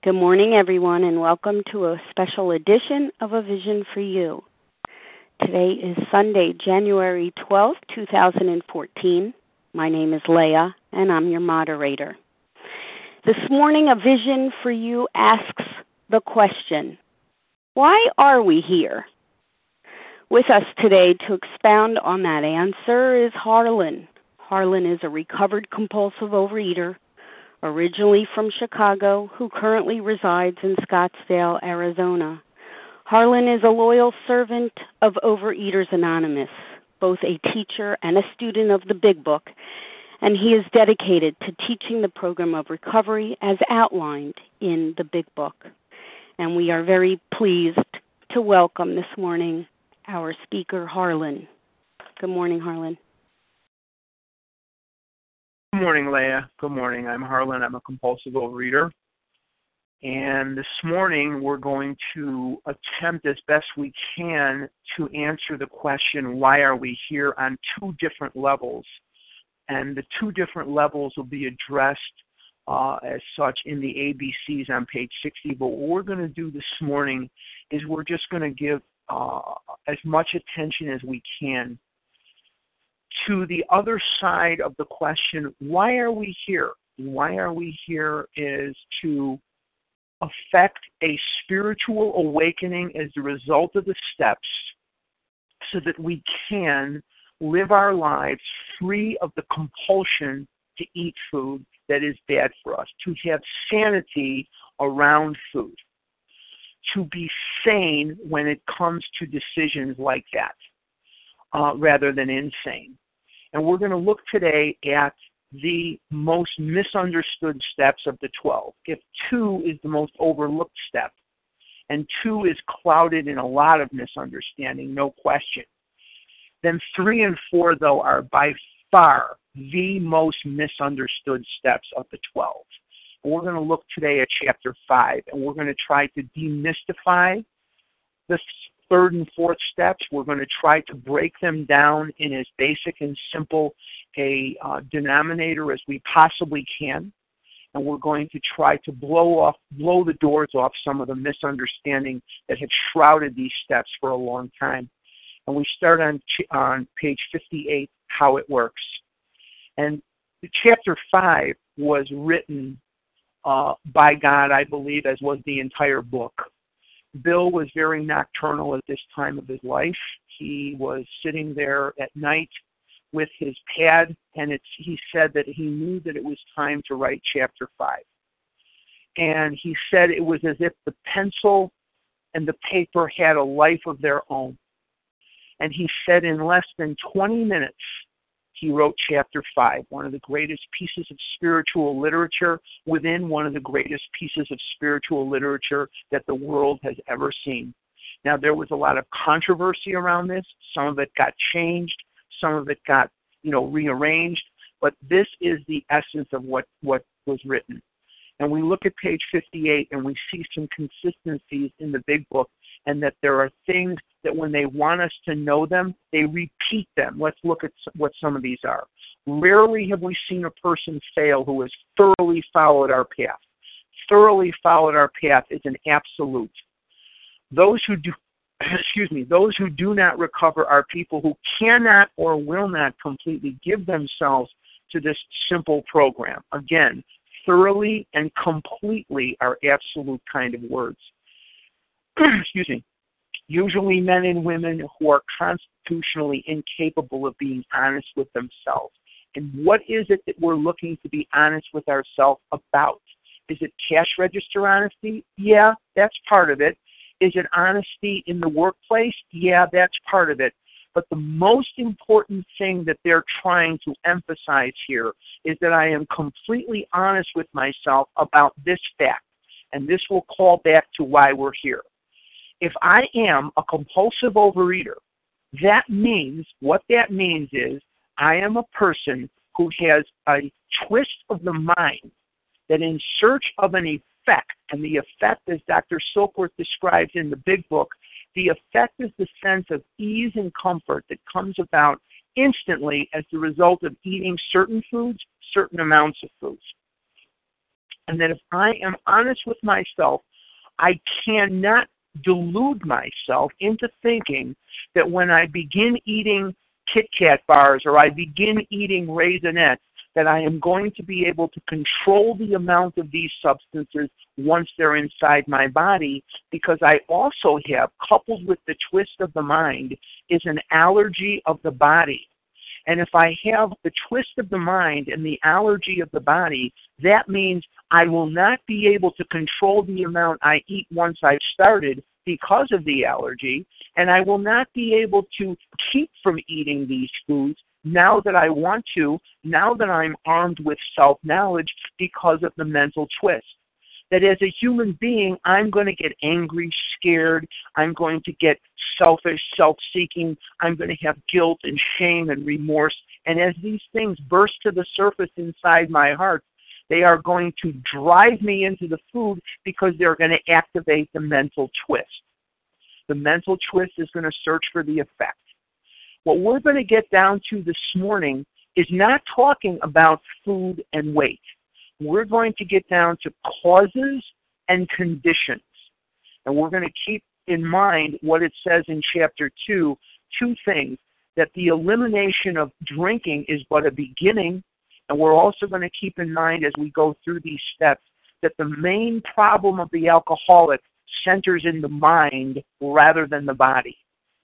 Good morning, everyone, and welcome to a special edition of A Vision for You. Today is Sunday, January 12th, 2014. My name is Leah, and I'm your moderator. This morning, A Vision for You asks the question, why are we here? With us today to expound on that answer is Harlan. Harlan is a recovered compulsive overeater, originally from Chicago, who currently resides in Scottsdale, Arizona. Harlan is a loyal servant of Overeaters Anonymous, both a teacher and a student of the Big Book, and he is dedicated to teaching the program of recovery as outlined in the Big Book. And we are very pleased to welcome this morning our speaker, Harlan. Good morning, Harlan. Good morning, Leah. Good morning. I'm Harlan. I'm a compulsive overeater. And this morning we're going to attempt as best we can to answer the question, why are we here, on two different levels. And the two different levels will be addressed as such in the ABCs on page 60. But what we're going to do this morning is we're just going to give as much attention as we can to the other side of the question, why are we here? Why are we here is to affect a spiritual awakening as a result of the steps so that we can live our lives free of the compulsion to eat food that is bad for us, to have sanity around food, to be sane when it comes to decisions like that, rather than insane. And we're going to look today at the most misunderstood steps of the 12. If 2 is the most overlooked step, and 2 is clouded in a lot of misunderstanding, no question, then 3 and 4, though, are by far the most misunderstood steps of the 12. And we're going to look today at chapter 5, and we're going to try to demystify the third and fourth steps. We're going to try to break them down in as basic and simple a denominator as we possibly can. And we're going to try to blow the doors off some of the misunderstanding that have shrouded these steps for a long time. And we start on page 58, how it works. And chapter 5 was written by God, I believe, as was the entire book. Bill was very nocturnal at this time of his life. He was sitting there at night with his pad, and he said that he knew that it was time to write chapter 5. And he said it was as if the pencil and the paper had a life of their own. And he said in less than 20 minutes, he wrote chapter 5, one of the greatest pieces of spiritual literature within one of the greatest pieces of spiritual literature that the world has ever seen. Now, there was a lot of controversy around this. Some of it got changed. Some of it got, rearranged. But this is the essence of what was written. And we look at page 58 and we see some consistencies in the Big Book, and that there are things that when they want us to know them, they repeat them. Let's look at what some of these are. Rarely have we seen a person fail who has thoroughly followed our path. Thoroughly followed our path is an absolute. Those who do not recover are people who cannot or will not completely give themselves to this simple program. Again, thoroughly and completely are absolute kind of words. Usually men and women who are constitutionally incapable of being honest with themselves. And what is it that we're looking to be honest with ourselves about? Is it cash register honesty? Yeah, that's part of it. Is it honesty in the workplace? Yeah, that's part of it. But the most important thing that they're trying to emphasize here is that I am completely honest with myself about this fact. And this will call back to why we're here. If I am a compulsive overeater, what that means is I am a person who has a twist of the mind that in search of an effect, and the effect, as Dr. Silkworth describes in the Big Book, the effect is the sense of ease and comfort that comes about instantly as the result of eating certain foods, certain amounts of foods. And that if I am honest with myself, I cannot delude myself into thinking that when I begin eating Kit Kat bars or I begin eating Raisinets, that I am going to be able to control the amount of these substances once they're inside my body, because I also have, coupled with the twist of the mind, is an allergy of the body. And if I have the twist of the mind and the allergy of the body, that means I will not be able to control the amount I eat once I've started because of the allergy, and I will not be able to keep from eating these foods now that I want to, now that I'm armed with self-knowledge because of the mental twist. That as a human being, I'm going to get angry, scared, I'm going to get selfish, self-seeking, I'm going to have guilt and shame and remorse. And as these things burst to the surface inside my heart, they are going to drive me into the food because they're going to activate the mental twist. The mental twist is going to search for the effect. What we're going to get down to this morning is not talking about food and weight. We're going to get down to causes and conditions. And we're going to keep in mind what it says in chapter 2, two things, that the elimination of drinking is but a beginning, and we're also going to keep in mind as we go through these steps that the main problem of the alcoholic centers in the mind rather than the body.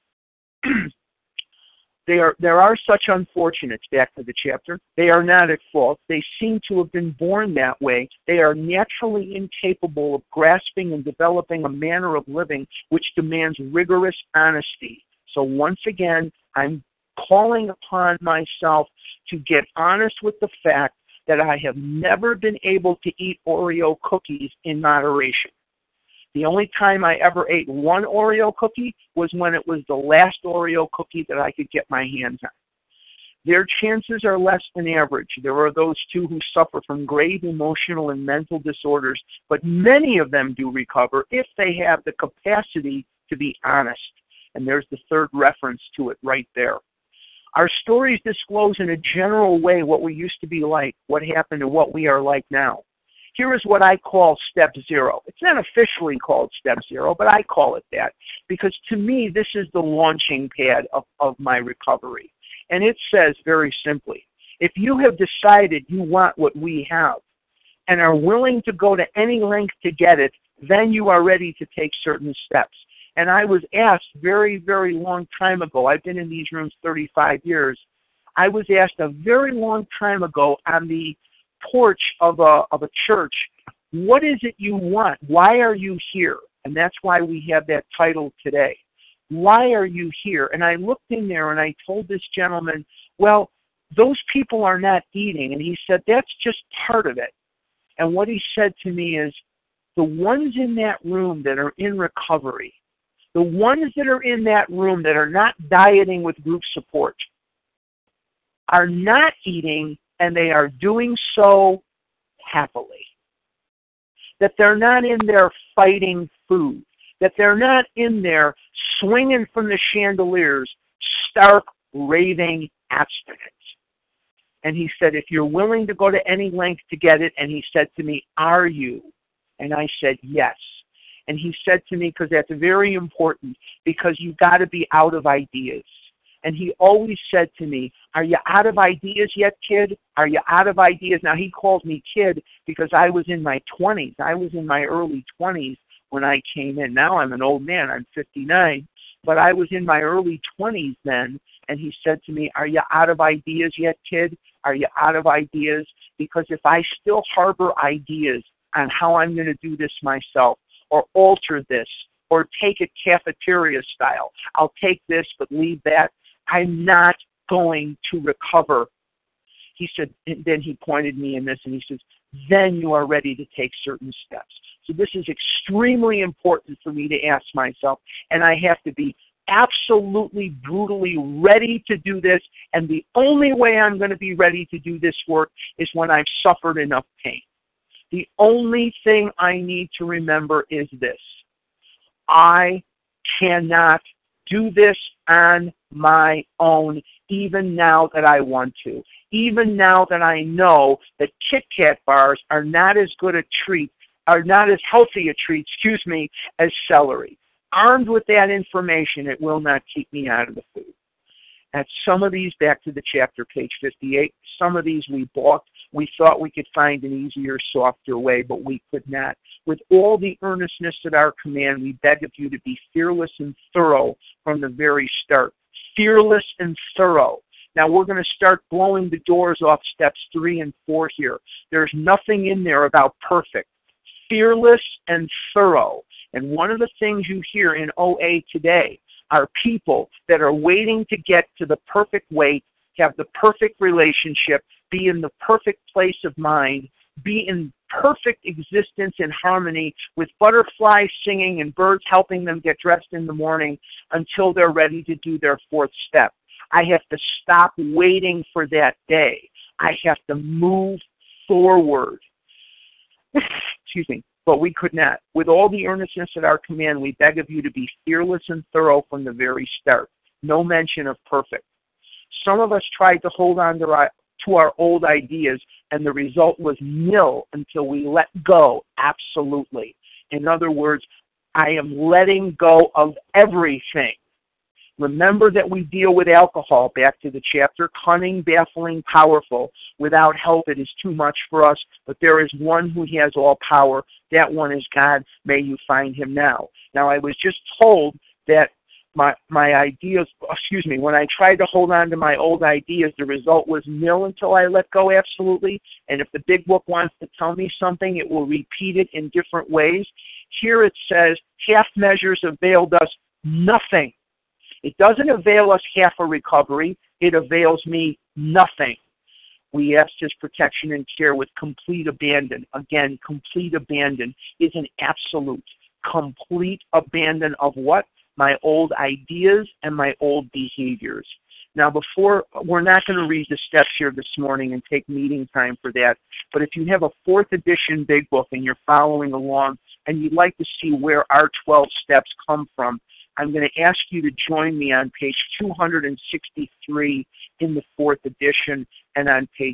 There are such unfortunates, back to the chapter. They are not at fault. They seem to have been born that way. They are naturally incapable of grasping and developing a manner of living which demands rigorous honesty. So once again, I'm calling upon myself to get honest with the fact that I have never been able to eat Oreo cookies in moderation. The only time I ever ate one Oreo cookie was when it was the last Oreo cookie that I could get my hands on. Their chances are less than average. There are those too who suffer from grave emotional and mental disorders, but many of them do recover if they have the capacity to be honest. And there's the third reference to it right there. Our stories disclose in a general way what we used to be like, what happened, and what we are like now. Here is what I call step 0. It's not officially called step 0, but I call it that because to me this is the launching pad of my recovery. And it says very simply, if you have decided you want what we have and are willing to go to any length to get it, then you are ready to take certain steps. And I was asked very, very long time ago, I've been in these rooms 35 years, I was asked a very long time ago on the porch of a church, what is it you want? Why are you here? And that's why we have that title today. Why are you here? And I looked in there and I told this gentleman, well, those people are not eating. And he said, that's just part of it. And what he said to me is, the ones in that room that are in recovery, the ones that are in that room that are not dieting with group support, are not eating, and they are doing so happily. That they're not in there fighting food. That they're not in there swinging from the chandeliers, stark, raving abstinence. And he said, if you're willing to go to any length to get it, and he said to me, are you? And I said, yes. And he said to me, because that's very important, because you've got to be out of ideas. And he always said to me, are you out of ideas yet, kid? Are you out of ideas? Now, he called me kid because I was in my 20s. I was in my early 20s when I came in. Now I'm an old man. I'm 59. But I was in my early 20s then. And he said to me, are you out of ideas yet, kid? Are you out of ideas? Because if I still harbor ideas on how I'm going to do this myself, or alter this, or take it cafeteria style, I'll take this but leave that, I'm not going to recover. He said, and then he pointed me in this and he says, then you are ready to take certain steps. So this is extremely important for me to ask myself, and I have to be absolutely brutally ready to do this, and the only way I'm going to be ready to do this work is when I've suffered enough pain. The only thing I need to remember is this: I cannot do this on my own, even now that I want to. even now that I know that Kit Kat bars are not as good a treat, are not as healthy a treat, as celery. Armed with that information, it will not keep me out of the food. And some of these, back to the chapter, page 58, some of these we balked. We thought we could find an easier, softer way, but we could not. With all the earnestness at our command, we beg of you to be fearless and thorough from the very start. Fearless and thorough. Now we're going to start blowing the doors off steps 3 and 4 here. There's nothing in there about perfect. Fearless and thorough. And one of the things you hear in OA today are people that are waiting to get to the perfect weight, have the perfect relationship, be in the perfect place of mind, be in perfect existence and harmony with butterflies singing and birds helping them get dressed in the morning until they're ready to do their 4th step. I have to stop waiting for that day. I have to move forward. But we could not. With all the earnestness at our command, we beg of you to be fearless and thorough from the very start. No mention of perfect. Some of us tried to hold on to our old ideas, and the result was nil until we let go, absolutely. In other words, I am letting go of everything. Remember that we deal with alcohol, back to the chapter, cunning, baffling, powerful. Without help, it is too much for us, but there is one who has all power. That one is God. May you find him now. Now, I was just told that my ideas, when I tried to hold on to my old ideas, the result was nil until I let go, absolutely. And if the big book wants to tell me something, it will repeat it in different ways. Here it says, half measures availed us nothing. It doesn't avail us half a recovery. It avails me nothing. We ask his protection and care with complete abandon. Again, complete abandon is an absolute. Complete abandon of what? My old ideas and my old behaviors. Now, we're not going to read the steps here this morning and take meeting time for that, but if you have a 4th edition big book and you're following along and you'd like to see where our 12 steps come from, I'm going to ask you to join me on page 263 in the 4th edition and on page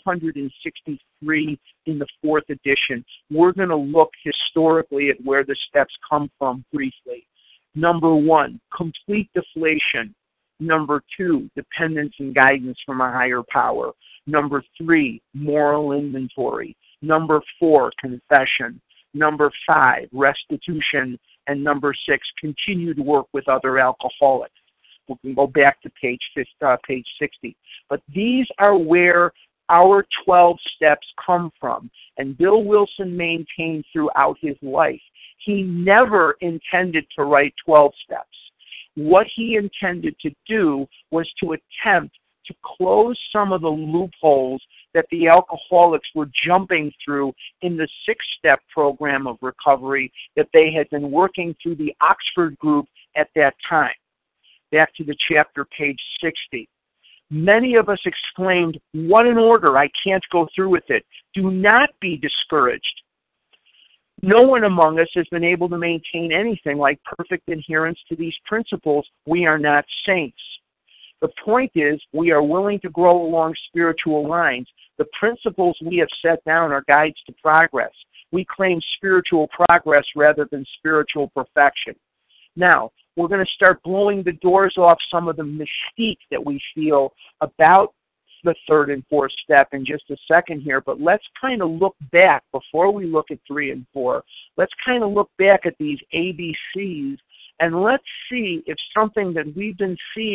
263 in the 4th edition. We're going to look historically at where the steps come from briefly. Number 1, complete deflation. Number 2, dependence and guidance from a higher power. Number 3, moral inventory. Number 4, confession. Number 5, restitution. And number 6, continued work with other alcoholics. We can go back to page 60. But these are where our 12 steps come from. And Bill Wilson maintained throughout his life, he never intended to write 12 steps. What he intended to do was to attempt to close some of the loopholes that the alcoholics were jumping through in the 6-step program of recovery that they had been working through the Oxford group at that time. Back to the chapter, page 60. Many of us exclaimed, "What an order, I can't go through with it." Do not be discouraged. No one among us has been able to maintain anything like perfect adherence to these principles. We are not saints. The point is, we are willing to grow along spiritual lines. The principles we have set down are guides to progress. We claim spiritual progress rather than spiritual perfection. Now, we're going to start blowing the doors off some of the mystique that we feel about the 3rd and 4th step in just a second here, but let's kind of look back before we look at 3 and 4. Let's kind of look back at these ABCs and let's see if something that we've been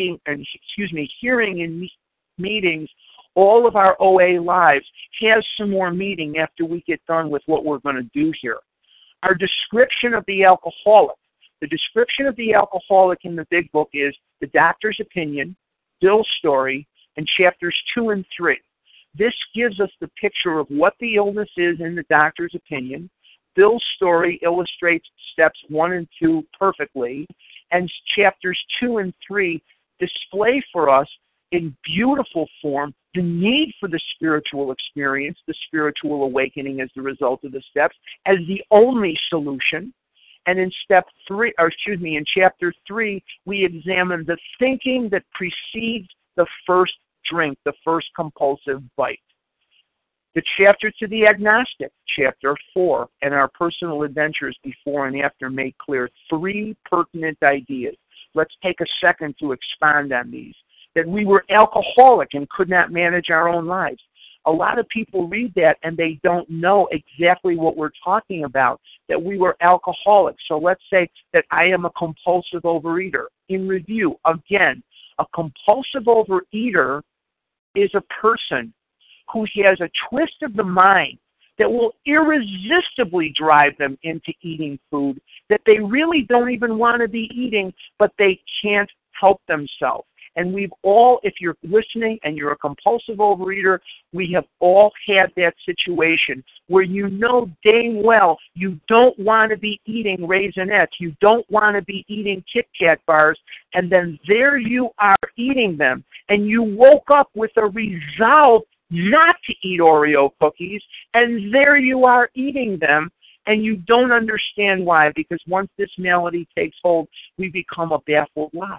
hearing in meetings all of our OA lives has some more meaning after we get done with what we're going to do here. Our description of the alcoholic. The description of the alcoholic in the big book is the doctor's opinion, Bill's story, and chapters 2 and 3. This gives us the picture of what the illness is in the doctor's opinion. Bill's story illustrates steps 1 and 2 perfectly, and chapters 2 and 3 display for us in beautiful form the need for the spiritual experience, the spiritual awakening as the result of the steps, as the only solution. And in in chapter 3, we examine the thinking that precedes the first drink, the first compulsive bite. The chapter to the agnostic, chapter 4, and our personal adventures before and after make clear 3 pertinent ideas. Let's take a second to expand on these. That we were alcoholic and could not manage our own lives. A lot of people read that and they don't know exactly what we're talking about, that we were alcoholics. So let's say that I am a compulsive overeater. In review, again, a compulsive overeater is a person who has a twist of the mind that will irresistibly drive them into eating food that they really don't even want to be eating, but they can't help themselves. And we've all, if you're listening and you're a compulsive overeater, we have all had that situation where you know dang well you don't want to be eating Raisinets, you don't want to be eating Kit Kat bars, and then there you are eating them. And you woke up with a resolve not to eat Oreo cookies, and there you are eating them, and you don't understand why, because once this malady takes hold, we become a baffled lot.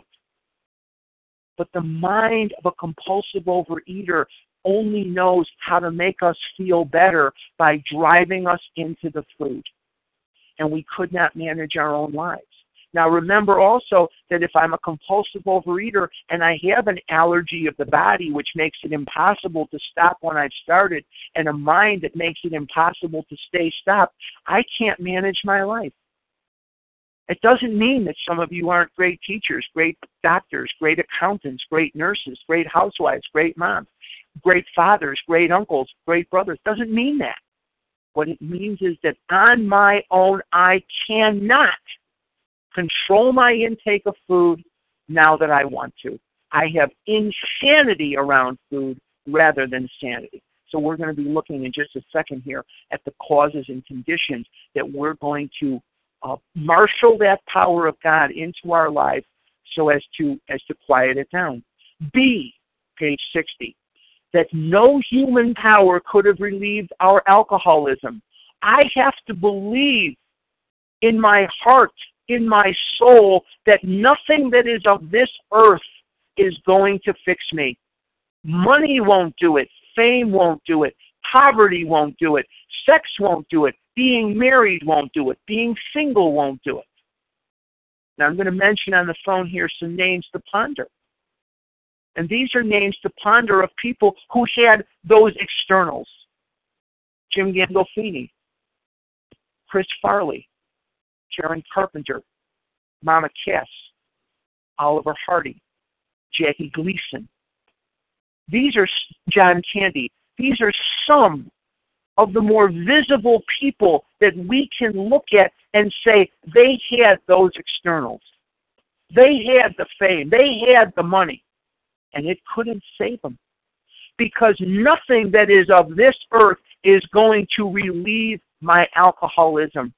But the mind of a compulsive overeater only knows how to make us feel better by driving us into the food. And we could not manage our own lives. Now remember also that if I'm a compulsive overeater and I have an allergy of the body which makes it impossible to stop when I've started, and a mind that makes it impossible to stay stopped, I can't manage my life. It doesn't mean that some of you aren't great teachers, great doctors, great accountants, great nurses, great housewives, great moms, great fathers, great uncles, great brothers. It doesn't mean that. What it means is that on my own, I cannot control my intake of food now that I want to. I have insanity around food rather than sanity. So we're going to be looking in just a second here at the causes and conditions that we're going to marshal that power of God into our life so as to quiet it down. B, page 60, that no human power could have relieved our alcoholism. I have to believe in my heart, in my soul, that nothing that is of this earth is going to fix me. Money won't do it. Fame won't do it. Poverty won't do it. Sex won't do it. Being married won't do it. Being single won't do it. Now I'm going to mention on the phone here some names to ponder. And these are names to ponder of people who had those externals. Jim Gandolfini, Chris Farley, Karen Carpenter, Mama Cass, Oliver Hardy, Jackie Gleason. These are John Candy. These are some of the more visible people that we can look at and say they had those externals. They had the fame. They had the money. And it couldn't save them. Because nothing that is of this earth is going to relieve my alcoholism.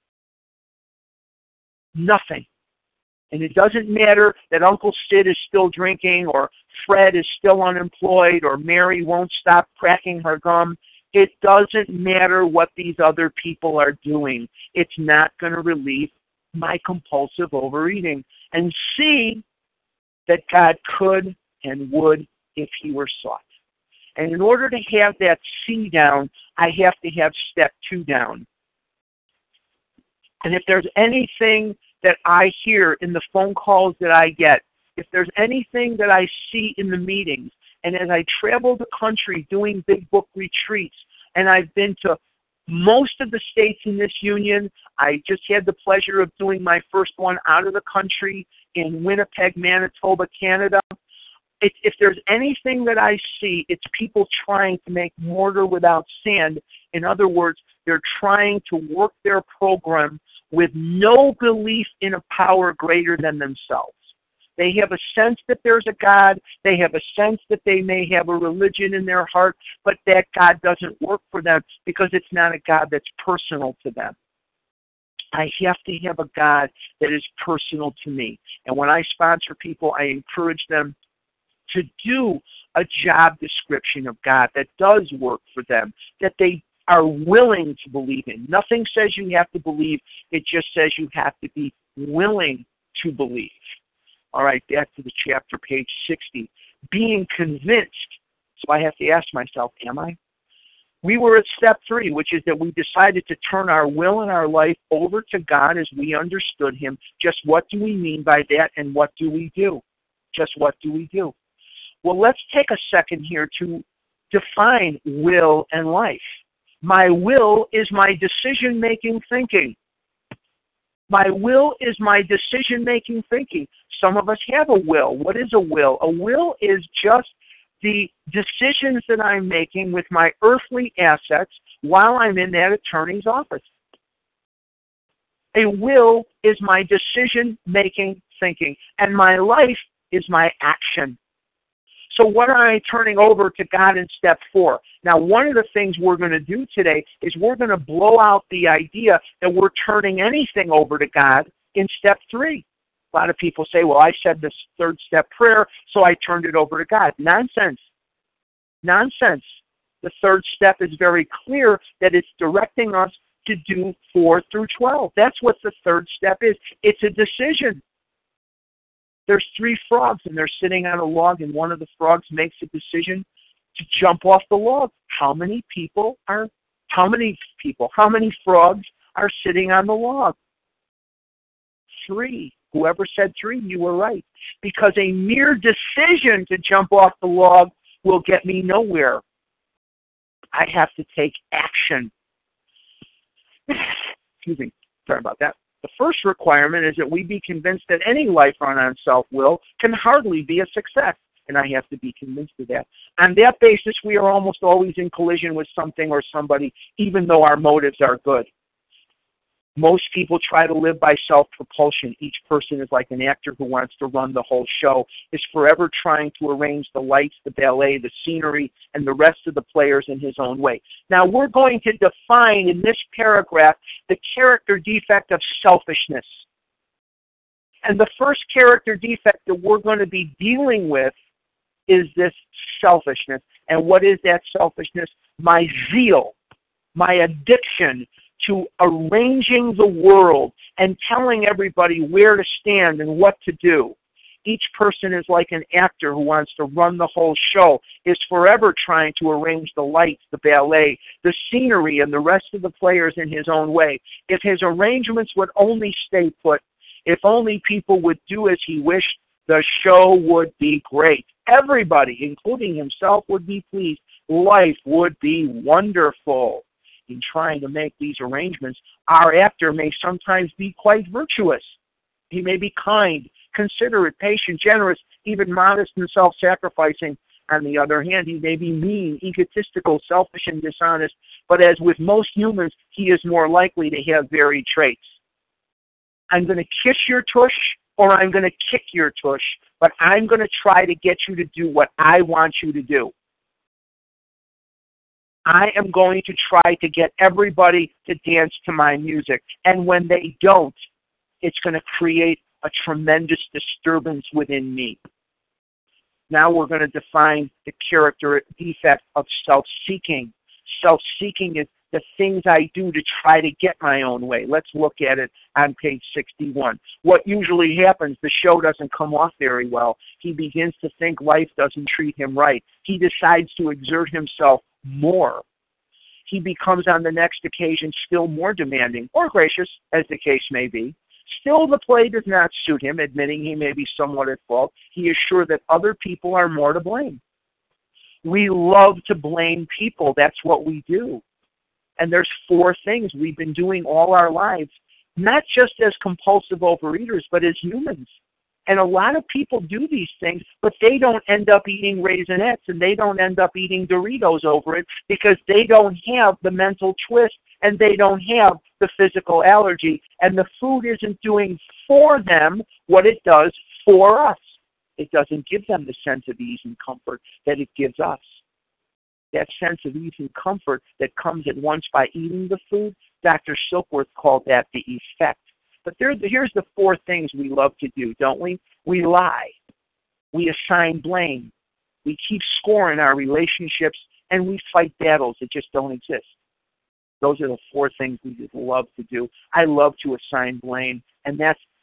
Nothing. And it doesn't matter that Uncle Sid is still drinking, or Fred is still unemployed, or Mary won't stop cracking her gum. It doesn't matter what these other people are doing. It's not going to relieve my compulsive overeating. And see that God could and would if he were sought. And in order to have that C down, I have to have step 2 down. And if there's anything that I hear in the phone calls that I get, if there's anything that I see in the meetings, and as I travel the country doing big book retreats, and I've been to most of the states in this union, I just had the pleasure of doing my first one out of the country in Winnipeg, Manitoba, Canada. If there's anything that I see, it's people trying to make mortar without sand. In other words, they're trying to work their program with no belief in a power greater than themselves. They have a sense that there's a God. They have a sense that they may have a religion in their heart, but that God doesn't work for them because it's not a God that's personal to them. I have to have a God that is personal to me. And when I sponsor people, I encourage them to do a job description of God that does work for them, that they are willing to believe in. Nothing says you have to believe. It just says you have to be willing to believe. All right, back to the chapter, page 60. being convinced. So I have to ask myself, am I? We were at step 3, which is that we decided to turn our will and our life over to God as we understood Him. Just what do we mean by that, and what do we do? Just what do we do? Well, let's take a second here to define will and life. My will is my decision-making thinking. My will is my decision-making thinking. Some of us have a will. What is a will? A will is just the decisions that I'm making with my earthly assets while I'm in that attorney's office. A will is my decision-making thinking, and my life is my action. So what am I turning over to God in step 4? Now, one of the things we're going to do today is we're going to blow out the idea that we're turning anything over to God in step 3. A lot of people say, well, I said this 3rd step prayer, so I turned it over to God. Nonsense. Nonsense. The 3rd step is very clear that it's directing us to do 4 through 12. That's what the 3rd step is. It's a decision. There's 3 frogs, and they're sitting on a log, and one of the frogs makes a decision to jump off the log. How many frogs are sitting on the log? 3. Whoever said 3, you were right. Because a mere decision to jump off the log will get me nowhere. I have to take action. Excuse me. Sorry about that. The first requirement is that we be convinced that any life run on self-will can hardly be a success, and I have to be convinced of that. On that basis, we are almost always in collision with something or somebody, even though our motives are good. Most people try to live by self-propulsion. Each person is like an actor who wants to run the whole show, is forever trying to arrange the lights, the ballet, the scenery, and the rest of the players in his own way. Now, we're going to define in this paragraph the character defect of selfishness. And the first character defect that we're going to be dealing with is this selfishness. And what is that selfishness? My zeal, my addiction to arranging the world and telling everybody where to stand and what to do. Each person is like an actor who wants to run the whole show, is forever trying to arrange the lights, the ballet, the scenery, and the rest of the players in his own way. If his arrangements would only stay put, if only people would do as he wished, the show would be great. Everybody, including himself, would be pleased. Life would be wonderful. In trying to make these arrangements, our actor may sometimes be quite virtuous. He may be kind, considerate, patient, generous, even modest and self-sacrificing. On the other hand, he may be mean, egotistical, selfish, and dishonest, but as with most humans, he is more likely to have varied traits. I'm going to kiss your tush, or I'm going to kick your tush, but I'm going to try to get you to do what I want you to do. I am going to try to get everybody to dance to my music. And when they don't, it's going to create a tremendous disturbance within me. Now we're going to define the character defect of self-seeking. Self-seeking is the things I do to try to get my own way. Let's look at it on page 61. What usually happens, the show doesn't come off very well. He begins to think life doesn't treat him right. He decides to exert himself more. He becomes on the next occasion still more demanding, or gracious, as the case may be. Still, the play does not suit him, admitting he may be somewhat at fault. He is sure that other people are more to blame. We love to blame people. That's what we do. And there's 4 things we've been doing all our lives, not just as compulsive overeaters, but as humans. And a lot of people do these things, but they don't end up eating Raisinets and they don't end up eating Doritos over it because they don't have the mental twist and they don't have the physical allergy. And the food isn't doing for them what it does for us. It doesn't give them the sense of ease and comfort that it gives us. That sense of ease and comfort that comes at once by eating the food, Dr. Silkworth called that the effect. But here's the 4 things we love to do, don't we? We lie. We assign blame. We keep score in our relationships, and we fight battles that just don't exist. Those are the 4 things we just love to do. I love to assign blame, and that's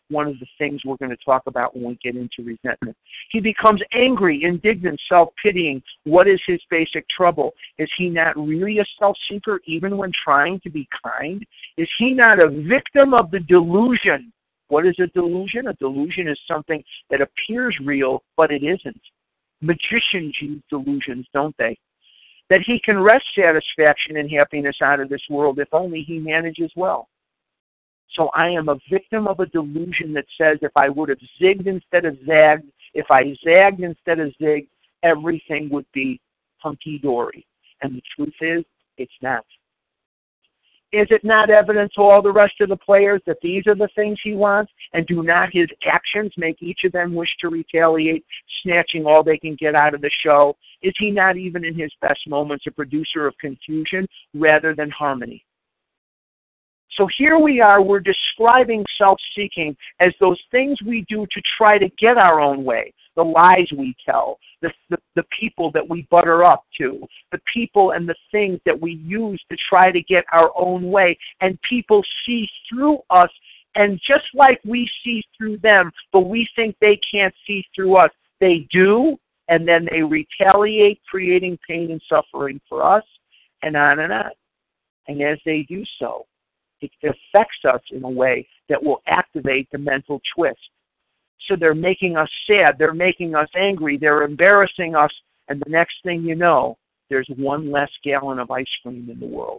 one of the things we're going to talk about when we get into resentment. He becomes angry, indignant, self-pitying. What is his basic trouble? Is he not really a self-seeker even when trying to be kind? Is he not a victim of the delusion? What is a delusion? A delusion is something that appears real, but it isn't. Magicians use delusions, don't they? That he can wrest satisfaction and happiness out of this world if only he manages well. So I am a victim of a delusion that says if I would have zigged instead of zagged, if I zagged instead of zigged, everything would be hunky-dory. And the truth is, it's not. Is it not evident to all the rest of the players that these are the things he wants, and do not his actions make each of them wish to retaliate, snatching all they can get out of the show? Is he not even in his best moments a producer of confusion rather than harmony? So here we are, we're describing self-seeking as those things we do to try to get our own way, the lies we tell, the people that we butter up to, the people and the things that we use to try to get our own way. And people see through us, and just like we see through them, but we think they can't see through us, they do, and then they retaliate, creating pain and suffering for us, and on and on. And as they do so, it affects us in a way that will activate the mental twist. So they're making us sad, they're making us angry, they're embarrassing us, and the next thing you know, there's one less gallon of ice cream in the world.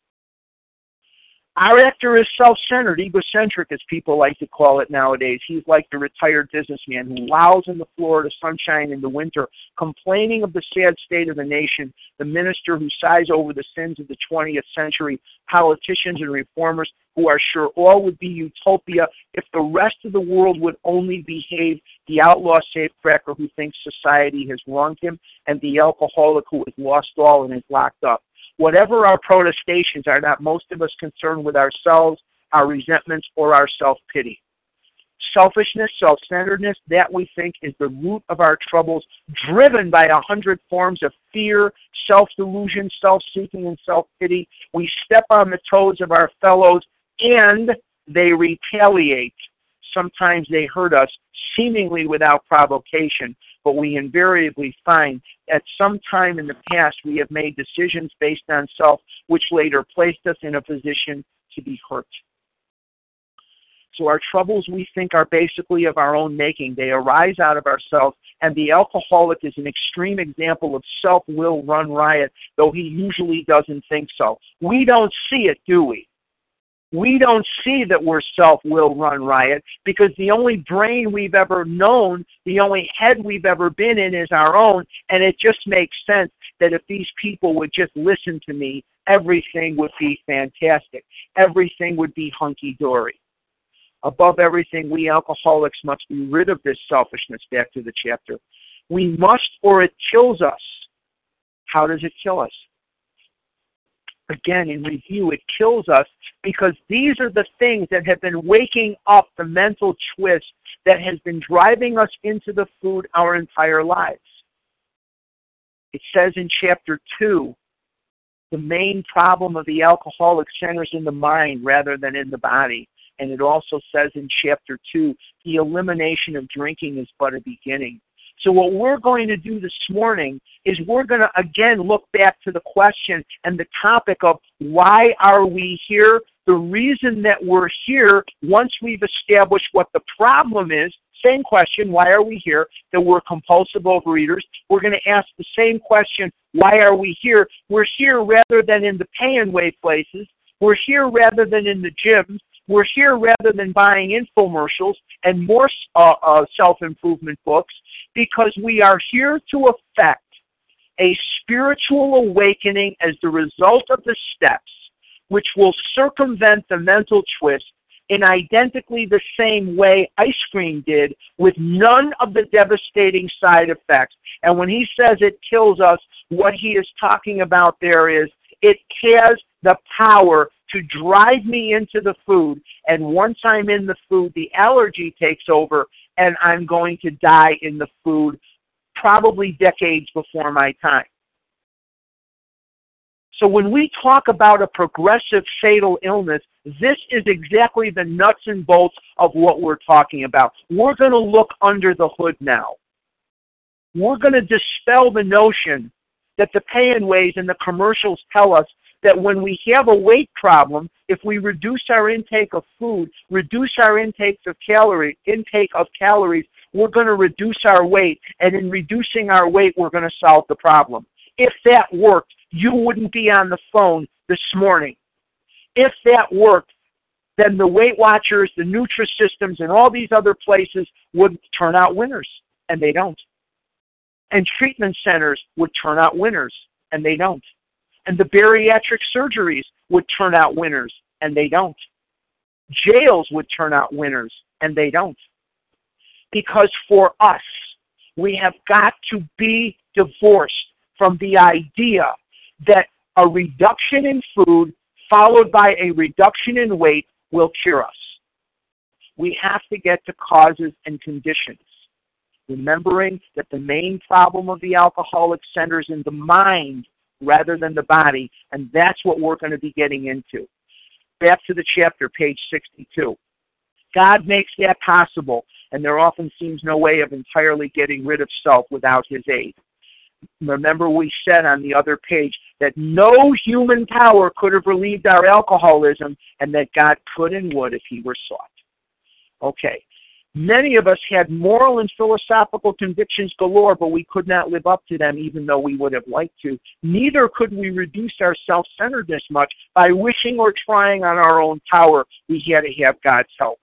Our actor is self-centered, egocentric, as people like to call it nowadays. He's like the retired businessman who lows in the Florida sunshine in the winter, complaining of the sad state of the nation, the minister who sighs over the sins of the 20th century, politicians and reformers who are sure all would be utopia if the rest of the world would only behave, the outlaw safecracker who thinks society has wronged him, and the alcoholic who has lost all and is locked up. Whatever our protestations, are not most of us concerned with ourselves, our resentments, or our self-pity. Selfishness, self-centeredness, that we think is the root of our troubles, driven by 100 forms of fear, self-delusion, self-seeking, and self-pity. We step on the toes of our fellows, and they retaliate. Sometimes they hurt us, seemingly without provocation, but we invariably find at some time in the past we have made decisions based on self, which later placed us in a position to be hurt. So our troubles, we think, are basically of our own making. They arise out of ourselves, and the alcoholic is an extreme example of self-will run riot, though he usually doesn't think so. We don't see it, do we? We don't see that we're self-will run riot because the only brain we've ever known, the only head we've ever been in is our own, and it just makes sense that if these people would just listen to me, everything would be fantastic. Everything would be hunky-dory. Above everything, we alcoholics must be rid of this selfishness. Back to the chapter. We must, or it kills us. How does it kill us? Again, in review, it kills us because these are the things that have been waking up the mental twist that has been driving us into the food our entire lives. It says in chapter 2, the main problem of the alcoholic centers in the mind rather than in the body. And it also says in chapter 2, the elimination of drinking is but a beginning. So what we're going to do this morning is we're going to, again, look back to the question and the topic of why are we here? The reason that we're here, once we've established what the problem is, same question, why are we here? That we're compulsive overeaters. We're going to ask the same question, why are we here? We're here rather than in the pay-and-way places. We're here rather than in the gyms. We're here rather than buying infomercials and more self-improvement books, because we are here to effect a spiritual awakening as the result of the steps, which will circumvent the mental twist in identically the same way ice cream did, with none of the devastating side effects. And when he says it kills us, what he is talking about there is it has the power to drive me into the food, and once I'm in the food, the allergy takes over, and I'm going to die in the food, probably decades before my time. So when we talk about a progressive fatal illness, this is exactly the nuts and bolts of what we're talking about. We're going to look under the hood now. We're going to dispel the notion that the pay-and-ways and the commercials tell us that when we have a weight problem, if we reduce our intake of food, reduce our intake of calories, we're going to reduce our weight. And in reducing our weight, we're going to solve the problem. If that worked, you wouldn't be on the phone this morning. If that worked, then the Weight Watchers, the Nutrisystems, and all these other places would turn out winners, and they don't. And treatment centers would turn out winners, and they don't. And the bariatric surgeries would turn out winners, and they don't. Jails would turn out winners, and they don't. Because for us, we have got to be divorced from the idea that a reduction in food followed by a reduction in weight will cure us. We have to get to causes and conditions, remembering that the main problem of the alcoholic centers in the mind rather than the body, and that's what we're going to be getting into. Back to the chapter, page 62. God makes that possible, and there often seems no way of entirely getting rid of self without his aid. Remember we said on the other page that no human power could have relieved our alcoholism, and that God could and would if he were sought. Okay. Many of us had moral and philosophical convictions galore, but we could not live up to them even though we would have liked to. Neither could we reduce our self-centeredness much by wishing or trying on our own power. We had to have God's help.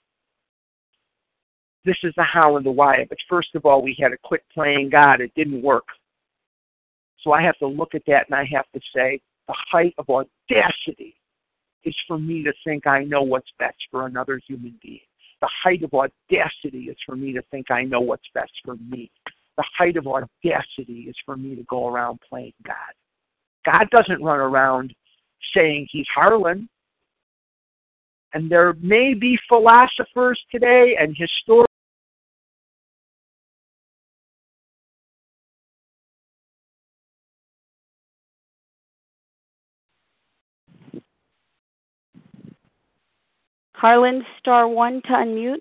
This is the how and the why of it. First of all, we had to quit playing God. It didn't work. So I have to look at that and I have to say, the height of audacity is for me to think I know what's best for another human being. The height of audacity is for me to think I know what's best for me. The height of audacity is for me to go around playing God. God doesn't run around saying he's Harlan. And there may be philosophers today and historians. Harlan, *1 to unmute.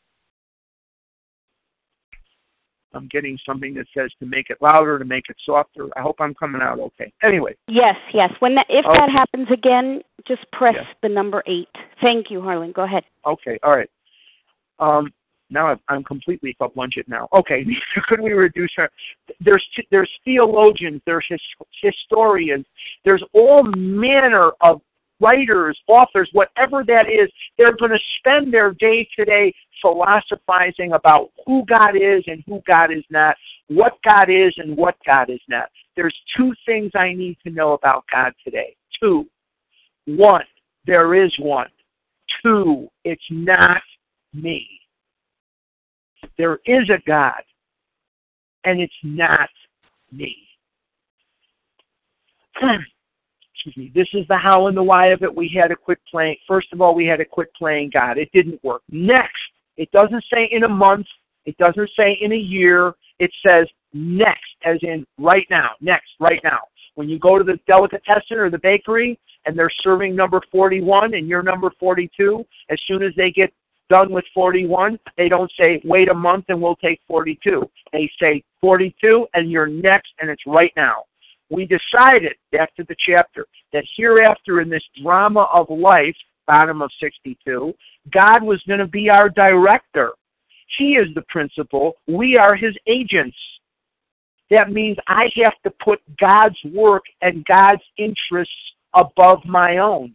I'm getting something that says to make it louder, to make it softer. I hope I'm coming out okay. Anyway. Yes. If that happens again, just press the number 8. Thank you, Harlan. Go ahead. Okay, all right. Now I'm completely kablunchit now. Okay, could we reduce our... There's theologians, there's historians, there's all manner of writers, authors, whatever that is. They're going to spend their day today philosophizing about who God is and who God is not, what God is and what God is not. There's 2 things I need to know about God today. 2. 1, there is one. 2, it's not me. There is a God, and it's not me. Excuse me. This is the how and the why of it. We had to quit playing. First of all, we had to quit playing God. It didn't work. Next, it doesn't say in a month. It doesn't say in a year. It says next, as in right now. Next, right now. When you go to the delicatessen or the bakery and they're serving number 41 and you're number 42, as soon as they get done with 41, they don't say, wait a month and we'll take 42. They say 42 and you're next, and it's right now. We decided, back to the chapter, that hereafter in this drama of life, bottom of 62, God was going to be our director. He is the principal. We are his agents. That means I have to put God's work and God's interests above my own.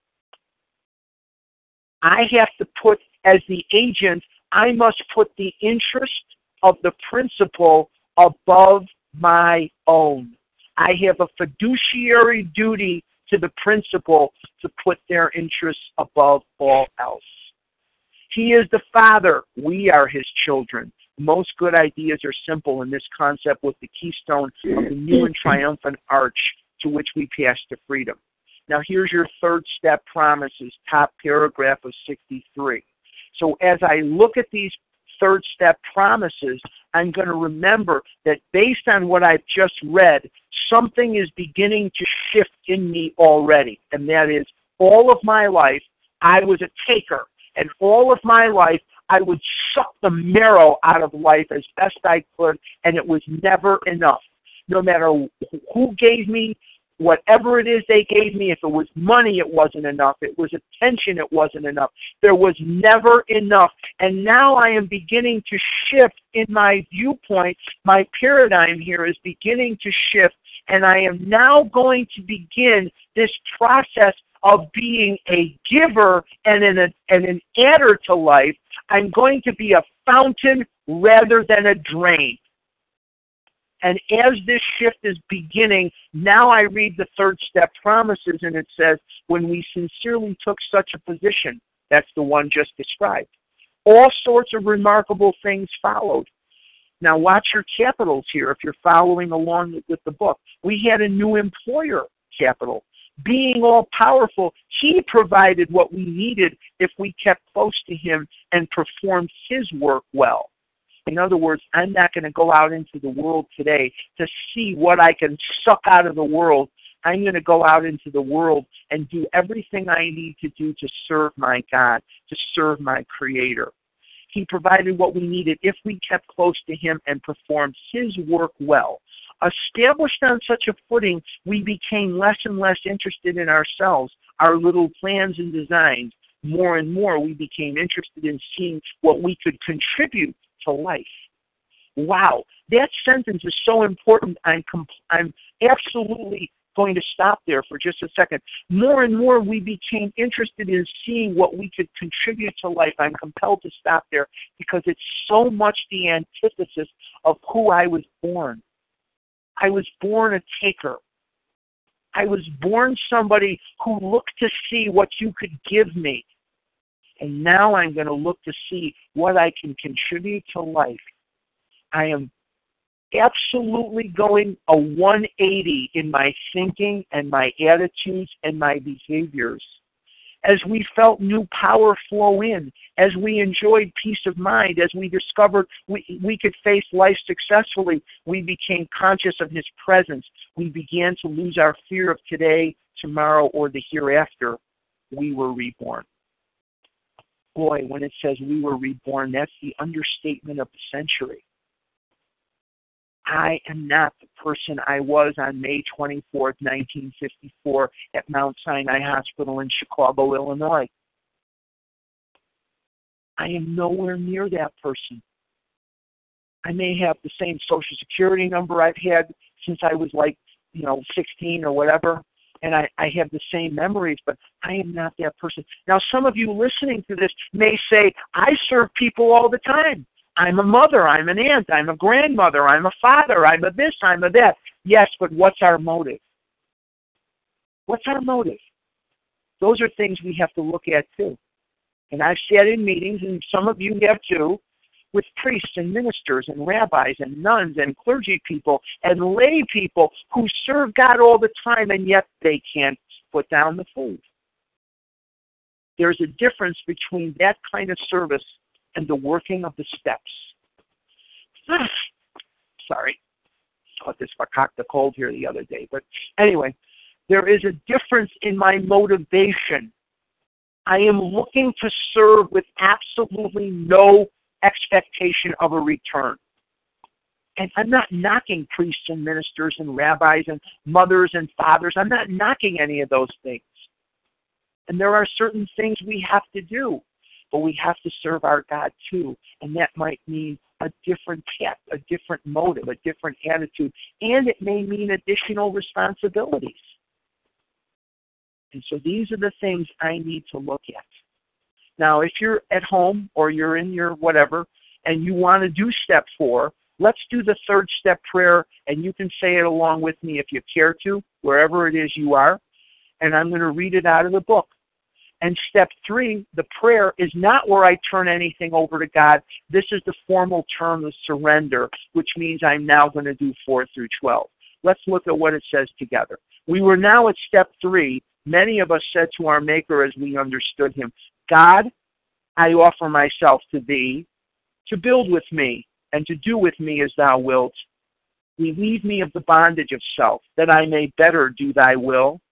I have to put, as the agent, I must put the interest of the principal above my own. I have a fiduciary duty to the principal to put their interests above all else. He is the Father. We are his children. Most good ideas are simple, and this concept was the keystone of the new and triumphant arch to which we pass to freedom. Now here's your 3rd step promises, top paragraph of 63. So as I look at these 3rd step promises, I'm going to remember that based on what I've just read, something is beginning to shift in me already. And that is, all of my life, I was a taker. And all of my life, I would suck the marrow out of life as best I could, and it was never enough. No matter who gave me whatever it is they gave me, if it was money, it wasn't enough. It was attention, it wasn't enough. There was never enough. And now I am beginning to shift in my viewpoint. My paradigm here is beginning to shift, and I am now going to begin this process of being a giver and an adder to life. I'm going to be a fountain rather than a drain. And as this shift is beginning, now I read the third step promises, and it says, when we sincerely took such a position, that's the one just described, all sorts of remarkable things followed. Now watch your capitals here if you're following along with the book. We had a new employer, capital. Being all-powerful, he provided what we needed if we kept close to him and performed his work well. In other words, I'm not going to go out into the world today to see what I can suck out of the world. I'm going to go out into the world and do everything I need to do to serve my God, to serve my Creator. He provided what we needed if we kept close to him and performed his work well. Established on such a footing, we became less and less interested in ourselves, our little plans and designs. More and more, we became interested in seeing what we could contribute to life. Wow, that sentence is so important. I'm absolutely going to stop there for just a second. More and more, we became interested in seeing what we could contribute to life. I'm compelled to stop there because it's so much the antithesis of who I was born. I was born a taker. I was born somebody who looked to see what you could give me. And now I'm going to look to see what I can contribute to life. I am absolutely going a 180 in my thinking and my attitudes and my behaviors. As we felt new power flow in, as we enjoyed peace of mind, as we discovered we could face life successfully, we became conscious of his presence. We began to lose our fear of today, tomorrow, or the hereafter. We were reborn. Boy, when it says we were reborn, that's the understatement of the century. I am not the person I was on May 24th, 1954 at Mount Sinai Hospital in Chicago, Illinois. I am nowhere near that person. I may have the same Social Security number I've had since I was 16 or whatever, and I have the same memories, but I am not that person. Now, some of you listening to this may say, I serve people all the time. I'm a mother, I'm an aunt, I'm a grandmother, I'm a father, I'm a this, I'm a that. Yes, but what's our motive? What's our motive? Those are things we have to look at too. And I've sat in meetings, and some of you have too, with priests and ministers and rabbis and nuns and clergy people and lay people who serve God all the time, and yet they can't put down the food. There's a difference between that kind of service and the working of the steps. Sorry. I thought this fakakta cold here the other day. But anyway, there is a difference in my motivation. I am looking to serve with absolutely no expectation of a return. And I'm not knocking priests and ministers and rabbis and mothers and fathers. I'm not knocking any of those things. And there are certain things we have to do. But we have to serve our God too, and that might mean a different path, a different motive, a different attitude, and it may mean additional responsibilities. And so these are the things I need to look at. Now, if you're at home or you're in your whatever, and you want to do step 4, let's do the third step prayer, and you can say it along with me if you care to, wherever it is you are, and I'm going to read it out of the book. And step 3, the prayer, is not where I turn anything over to God. This is the formal term of surrender, which means I'm now going to do 4 through 12. Let's look at what it says together. We were now at step 3. Many of us said to our Maker as we understood him, God, I offer myself to thee, to build with me, and to do with me as thou wilt. Relieve me of the bondage of self, that I may better do thy will.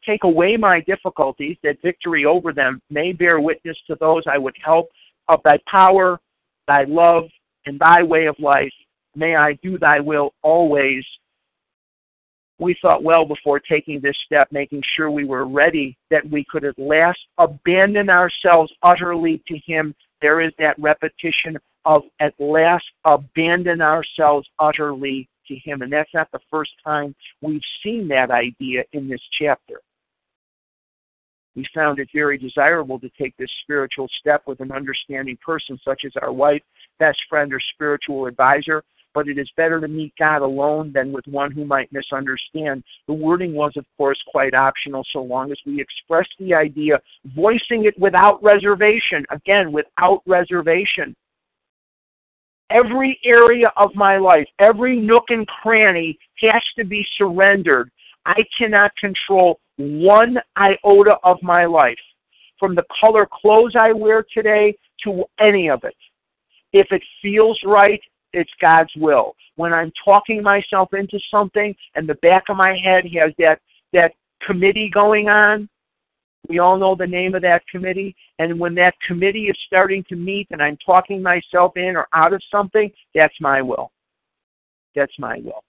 Take away my difficulties, that victory over them may bear witness to those I would help. Of thy power, thy love, and thy way of life, may I do thy will always. We thought well before taking this step, making sure we were ready, that we could at last abandon ourselves utterly to him. There is that repetition of at last abandon ourselves utterly to him. And that's not the first time we've seen that idea in this chapter. We found it very desirable to take this spiritual step with an understanding person such as our wife, best friend, or spiritual advisor, but it is better to meet God alone than with one who might misunderstand. The wording was, of course, quite optional so long as we expressed the idea, voicing it without reservation. Again, without reservation. Every area of my life, every nook and cranny has to be surrendered. I cannot control one iota of my life, from the color clothes I wear today to any of it. If it feels right, it's God's will. When I'm talking myself into something and the back of my head has that committee going on, we all know the name of that committee, and when that committee is starting to meet and I'm talking myself in or out of something, that's my will. That's my will.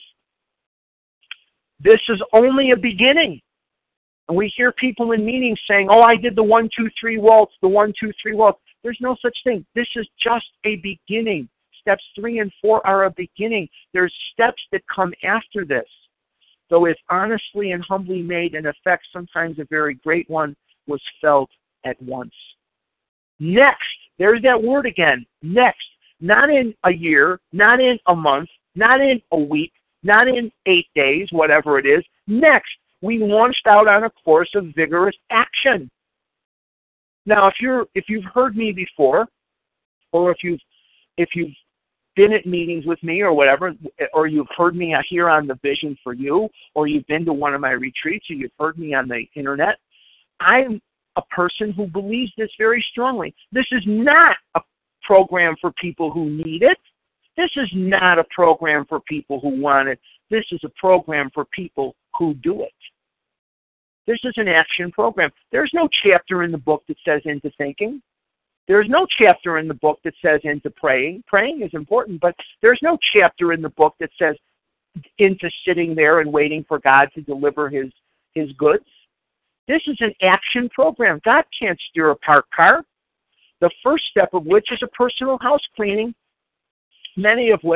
This is only a beginning. And we hear people in meetings saying, oh, I did the 1, 2, 3 waltz, the 1, 2, 3 waltz. There's no such thing. This is just a beginning. Steps 3 and 4 are a beginning. There's steps that come after this. Though if honestly and humbly made, in effect, sometimes a very great one was felt at once. Next, there's that word again, next. Not in a year, not in a month, not in a week, not in 8 days, whatever it is. Next, we launched out on a course of vigorous action. Now, if you've heard me before, or if you've been at meetings with me or whatever, or you've heard me here on the Vision for You, or you've been to one of my retreats, or you've heard me on the internet, I'm a person who believes this very strongly. This is not a program for people who need it. This is not a program for people who want it. This is a program for people who do it. This is an action program. There's no chapter in the book that says into thinking. There's no chapter in the book that says into praying. Praying is important, but there's no chapter in the book that says into sitting there and waiting for God to deliver his goods. This is an action program. God can't steer a parked car. The first step of which is a personal house cleaning, many of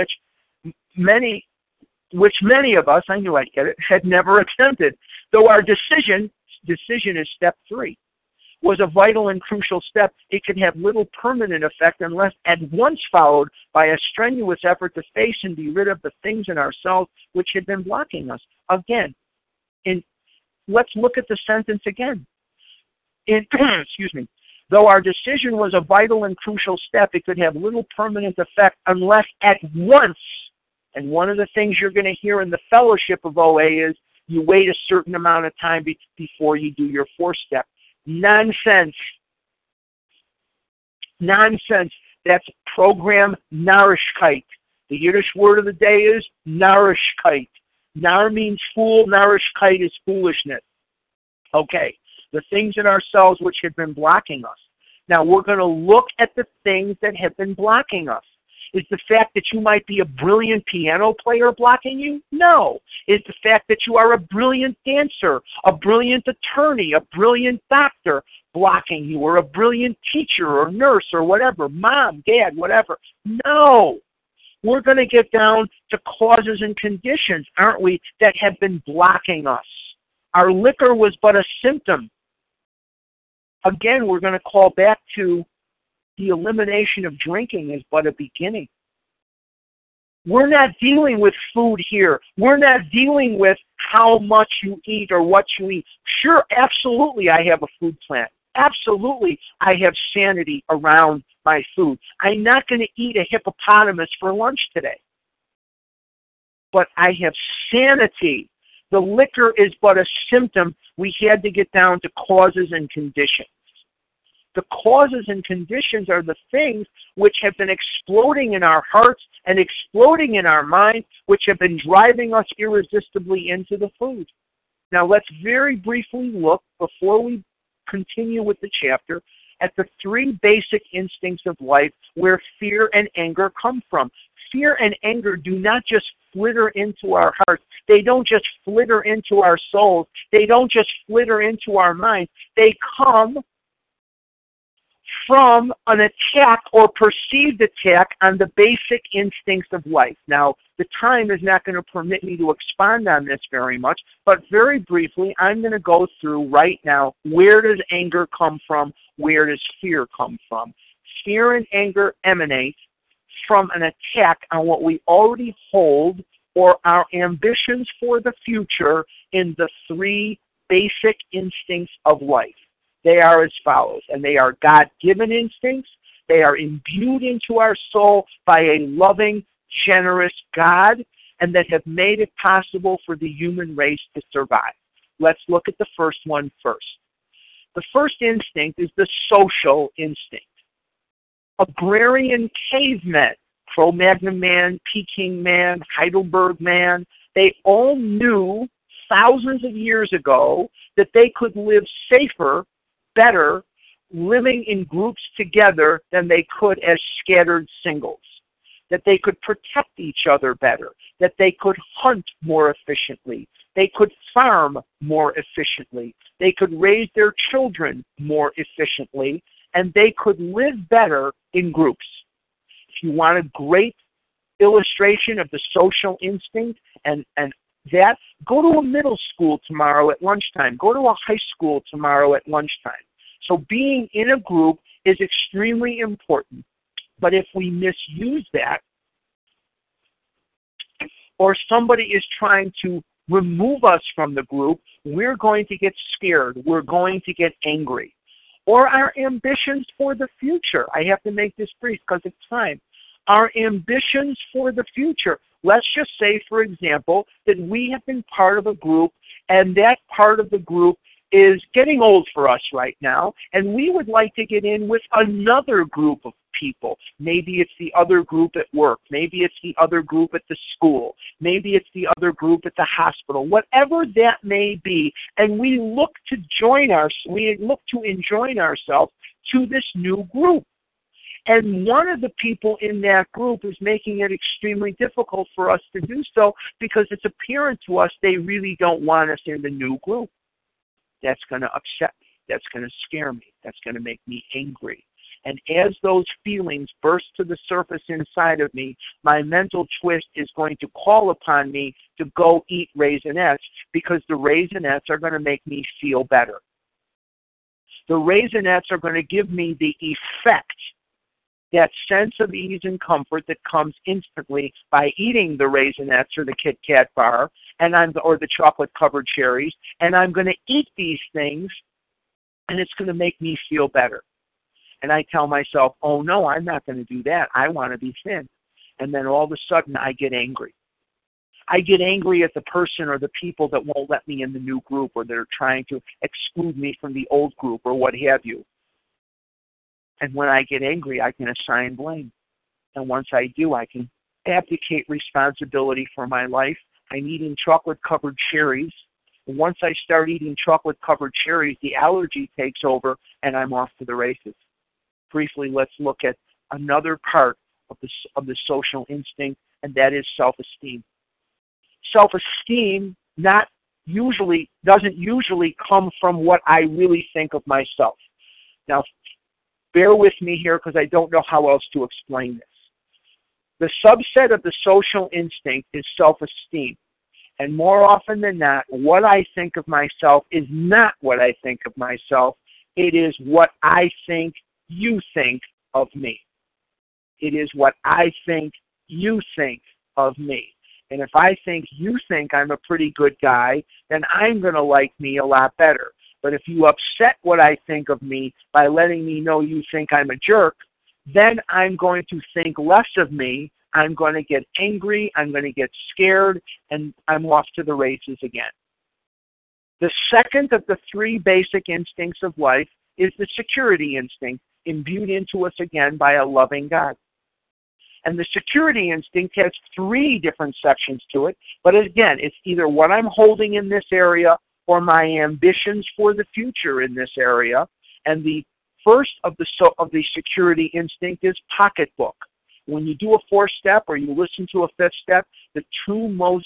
us, I knew I'd get it, had never attempted. Though our decision is step 3, was a vital and crucial step. It could have little permanent effect unless at once followed by a strenuous effort to face and be rid of the things in ourselves which had been blocking us. Again, let's look at the sentence again. Excuse me. Though our decision was a vital and crucial step, it could have little permanent effect unless at once, and one of the things you're going to hear in the fellowship of OA is you wait a certain amount of time before you do your 4th step. Nonsense. Nonsense. That's program Narishkeit. The Yiddish word of the day is Narishkeit. Nar means fool, Narishkeit is foolishness. Okay, the things in ourselves which have been blocking us. Now we're going to look at the things that have been blocking us. Is the fact that you might be a brilliant piano player blocking you? No. Is the fact that you are a brilliant dancer, a brilliant attorney, a brilliant doctor blocking you, or a brilliant teacher or nurse or whatever, mom, dad, whatever? No. We're going to get down to causes and conditions, aren't we, that have been blocking us. Our liquor was but a symptom. Again, we're going to call back to the elimination of drinking is but a beginning. We're not dealing with food here. We're not dealing with how much you eat or what you eat. Sure, absolutely, I have a food plan. Absolutely, I have sanity around my food. I'm not going to eat a hippopotamus for lunch today. But I have sanity. The liquor is but a symptom. We had to get down to causes and conditions. The causes and conditions are the things which have been exploding in our hearts and exploding in our minds, which have been driving us irresistibly into the food. Now let's very briefly look, before we continue with the chapter, at the three basic instincts of life where fear and anger come from. Fear and anger do not just flitter into our hearts. They don't just flitter into our souls. They don't just flitter into our minds. They come from an attack or perceived attack on the basic instincts of life. Now, the time is not going to permit me to expand on this very much, but very briefly, I'm going to go through right now, where does anger come from? Where does fear come from? Fear and anger emanate from an attack on what we already hold or our ambitions for the future in the three basic instincts of life. They are as follows, and they are God-given instincts. They are imbued into our soul by a loving, generous God, and that have made it possible for the human race to survive. Let's look at the first one first. The first instinct is the social instinct. Agrarian cavemen, Cro-Magnon man, Peking man, Heidelberg man, they all knew thousands of years ago that they could live safer, better, living in groups together than they could as scattered singles, that they could protect each other better, that they could hunt more efficiently, they could farm more efficiently, they could raise their children more efficiently, and they could live better in groups. If you want a great illustration of the social instinct and that, go to a middle school tomorrow at lunchtime. Go to a high school tomorrow at lunchtime. So being in a group is extremely important. But if we misuse that, or somebody is trying to remove us from the group, we're going to get scared. We're going to get angry. Or our ambitions for the future. I have to make this brief because of time. Our ambitions for the future. Let's just say, for example, that we have been part of a group, and that part of the group is getting old for us right now, and we would like to get in with another group of people. Maybe it's the other group at work. Maybe it's the other group at the school. Maybe it's the other group at the hospital. Whatever that may be, and we look to enjoin ourselves to this new group. And one of the people in that group is making it extremely difficult for us to do so because it's apparent to us they really don't want us in the new group. That's going to upset me. That's going to scare me. That's going to make me angry. And as those feelings burst to the surface inside of me, my mental twist is going to call upon me to go eat Raisinets because the Raisinets are going to make me feel better. The Raisinets are going to give me the effect, that sense of ease and comfort that comes instantly by eating the Raisinets or the Kit Kat bar or the chocolate-covered cherries, and I'm going to eat these things, and it's going to make me feel better. And I tell myself, oh, no, I'm not going to do that. I want to be thin. And then all of a sudden, I get angry. I get angry at the person or the people that won't let me in the new group or that are trying to exclude me from the old group or what have you. And when I get angry, I can assign blame. And once I do, I can abdicate responsibility for my life. I'm eating chocolate-covered cherries. And once I start eating chocolate-covered cherries, the allergy takes over, and I'm off to the races. Briefly, let's look at another part of the social instinct, and that is self-esteem. Self-esteem doesn't usually come from what I really think of myself. Now, bear with me here because I don't know how else to explain this. The subset of the social instinct is self-esteem. And more often than not, what I think of myself is not what I think of myself. It is what I think you think of me. It is what I think you think of me. And if I think you think I'm a pretty good guy, then I'm going to like me a lot better. But if you upset what I think of me by letting me know you think I'm a jerk, then I'm going to think less of me. I'm going to get angry. I'm going to get scared, and I'm off to the races again. The second of the three basic instincts of life is the security instinct, imbued into us again by a loving God. And the security instinct has three different sections to it, but again, it's either what I'm holding in this area or my ambitions for the future in this area. And the first of the security instinct is pocketbook. When you do a 4-step or you listen to a 5th step, the two most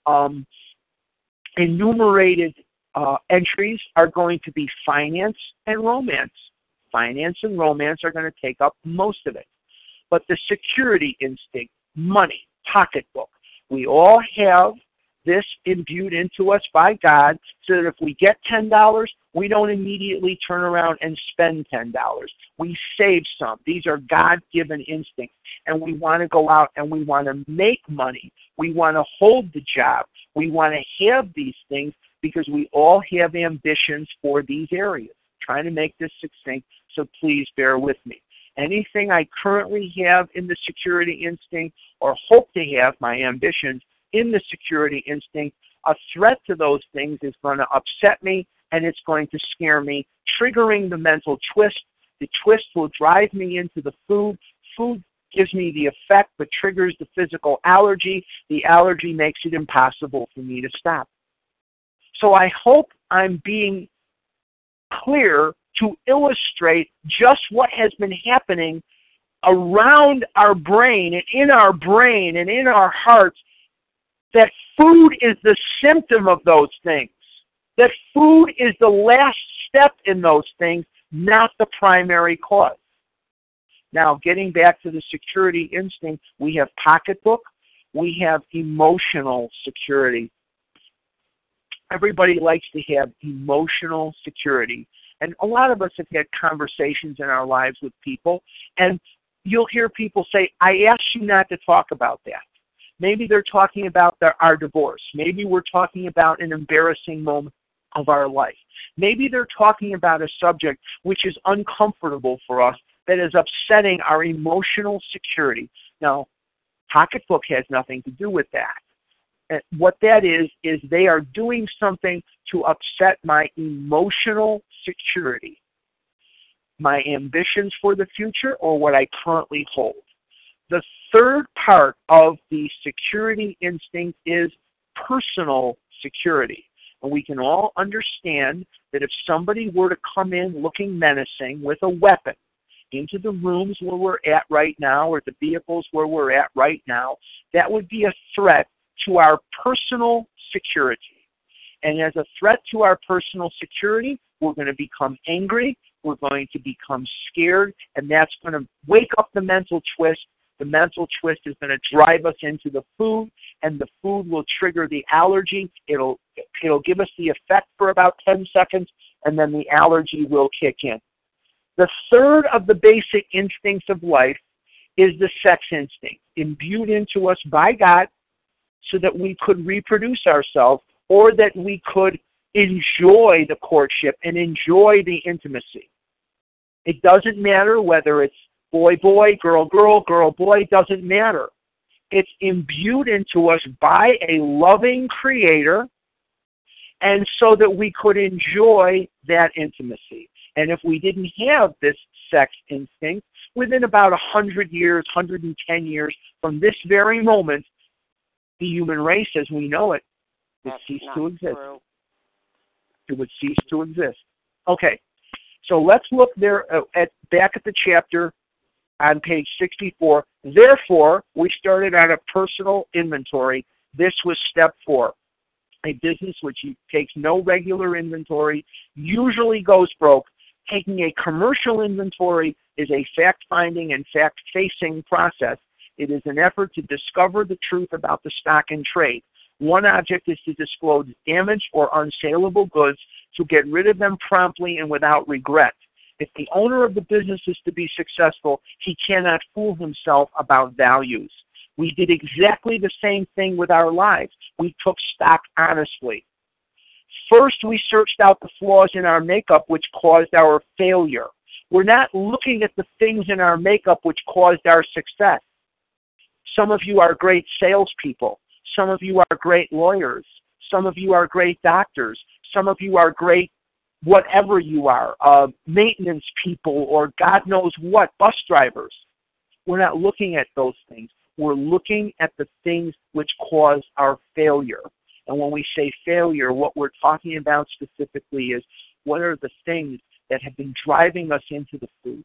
enumerated entries are going to be finance and romance. Finance and romance are going to take up most of it. But the security instinct, money, pocketbook, we all have this imbued into us by God, so that if we get $10, we don't immediately turn around and spend $10. We save some. These are God-given instincts. And we want to go out and we want to make money. We want to hold the job. We want to have these things because we all have ambitions for these areas. I'm trying to make this succinct, so please bear with me. Anything I currently have in the security instinct or hope to have, my ambitions, in the security instinct, a threat to those things is going to upset me and it's going to scare me, triggering the mental twist. The twist will drive me into the food. Food gives me the effect but triggers the physical allergy. The allergy makes it impossible for me to stop. So I hope I'm being clear to illustrate just what has been happening around our brain and in our hearts, that food is the symptom of those things, that food is the last step in those things, not the primary cause. Now, getting back to the security instinct, we have pocketbook, we have emotional security. Everybody likes to have emotional security. And a lot of us have had conversations in our lives with people, and you'll hear people say, I asked you not to talk about that. Maybe they're talking about our divorce. Maybe we're talking about an embarrassing moment of our life. Maybe they're talking about a subject which is uncomfortable for us, that is upsetting our emotional security. Now, pocketbook has nothing to do with that. And what that is they are doing something to upset my emotional security, my ambitions for the future, or what I currently hold. The third part of the security instinct is personal security. And we can all understand that if somebody were to come in looking menacing with a weapon into the rooms where we're at right now or the vehicles where we're at right now, that would be a threat to our personal security. And as a threat to our personal security, we're going to become angry, we're going to become scared, and that's going to wake up the mental twist. The mental twist is going to drive us into the food, and the food will trigger the allergy. It'll give us the effect for about 10 seconds, and then the allergy will kick in. The third of the basic instincts of life is the sex instinct, imbued into us by God so that we could reproduce ourselves or that we could enjoy the courtship and enjoy the intimacy. It doesn't matter whether it's boy, girl, boy, doesn't matter. It's imbued into us by a loving creator, and so that we could enjoy that intimacy. And if we didn't have this sex instinct, within about 100 years, 110 years from this very moment, the human race as we know it would cease to exist. True. It would cease to exist. Okay, so let's look there back at the chapter on page 64. Therefore, we started on a personal inventory. This was step 4. A business which takes no regular inventory usually goes broke. Taking a commercial inventory is a fact-finding and fact-facing process. It is an effort to discover the truth about the stock in trade. One object is to disclose damaged or unsaleable goods to get rid of them promptly and without regret. If the owner of the business is to be successful, he cannot fool himself about values. We did exactly the same thing with our lives. We took stock honestly. First, we searched out the flaws in our makeup which caused our failure. We're not looking at the things in our makeup which caused our success. Some of you are great salespeople. Some of you are great lawyers. Some of you are great doctors. Some of you are great whatever you are, maintenance people or God knows what, bus drivers. We're not looking at those things. We're looking at the things which cause our failure. And when we say failure, what we're talking about specifically is what are the things that have been driving us into the food.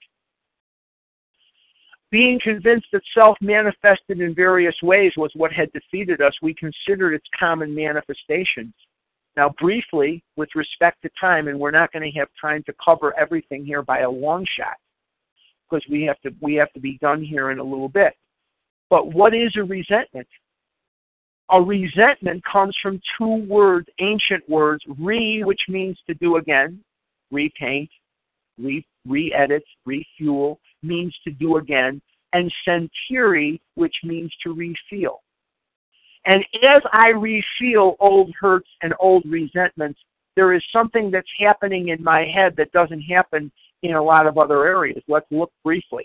Being convinced that self manifested in various ways was what had defeated us, we considered its common manifestations. Now, briefly, with respect to time, and we're not going to have time to cover everything here by a long shot, because we have to be done here in a little bit. But what is a resentment? A resentment comes from two words, ancient words, which means to do again, repaint, re-edit, refuel, means to do again, and sentiri, which means to refeel. And as I refeel old hurts and old resentments, there is something that's happening in my head that doesn't happen in a lot of other areas. Let's look briefly.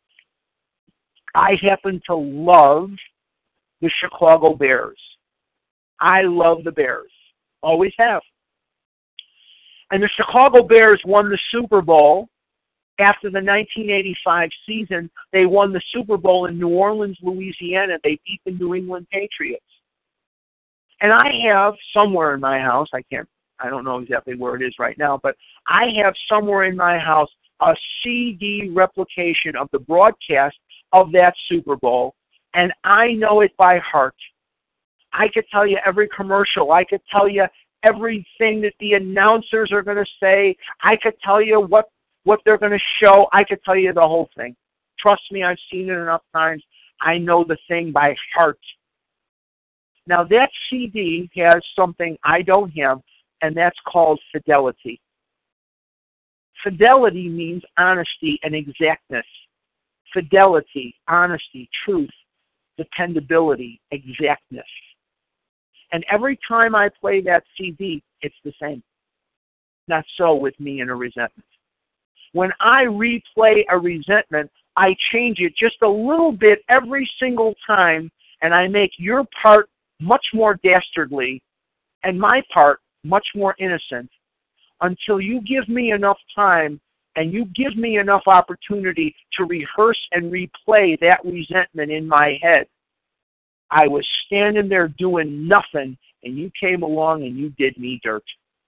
I happen to love the Chicago Bears. I love the Bears. Always have. And the Chicago Bears won the Super Bowl. After the 1985 season, they won the Super Bowl in New Orleans, Louisiana. They beat the New England Patriots. And I have somewhere in my house, I don't know exactly where it is right now, but I have somewhere in my house a CD replication of the broadcast of that Super Bowl, and I know it by heart. I could tell you every commercial. I could tell you everything that the announcers are going to say. I could tell you what they're going to show. I could tell you the whole thing. Trust me, I've seen it enough times. I know the thing by heart. Now, that CD has something I don't have, and that's called fidelity. Fidelity means honesty and exactness. Fidelity, honesty, truth, dependability, exactness. And every time I play that CD, it's the same. Not so with me and a resentment. When I replay a resentment, I change it just a little bit every single time, and I make your part much more dastardly and my part much more innocent until you give me enough time and you give me enough opportunity to rehearse and replay that resentment in my head. I was standing there doing nothing, and you came along and you did me dirt.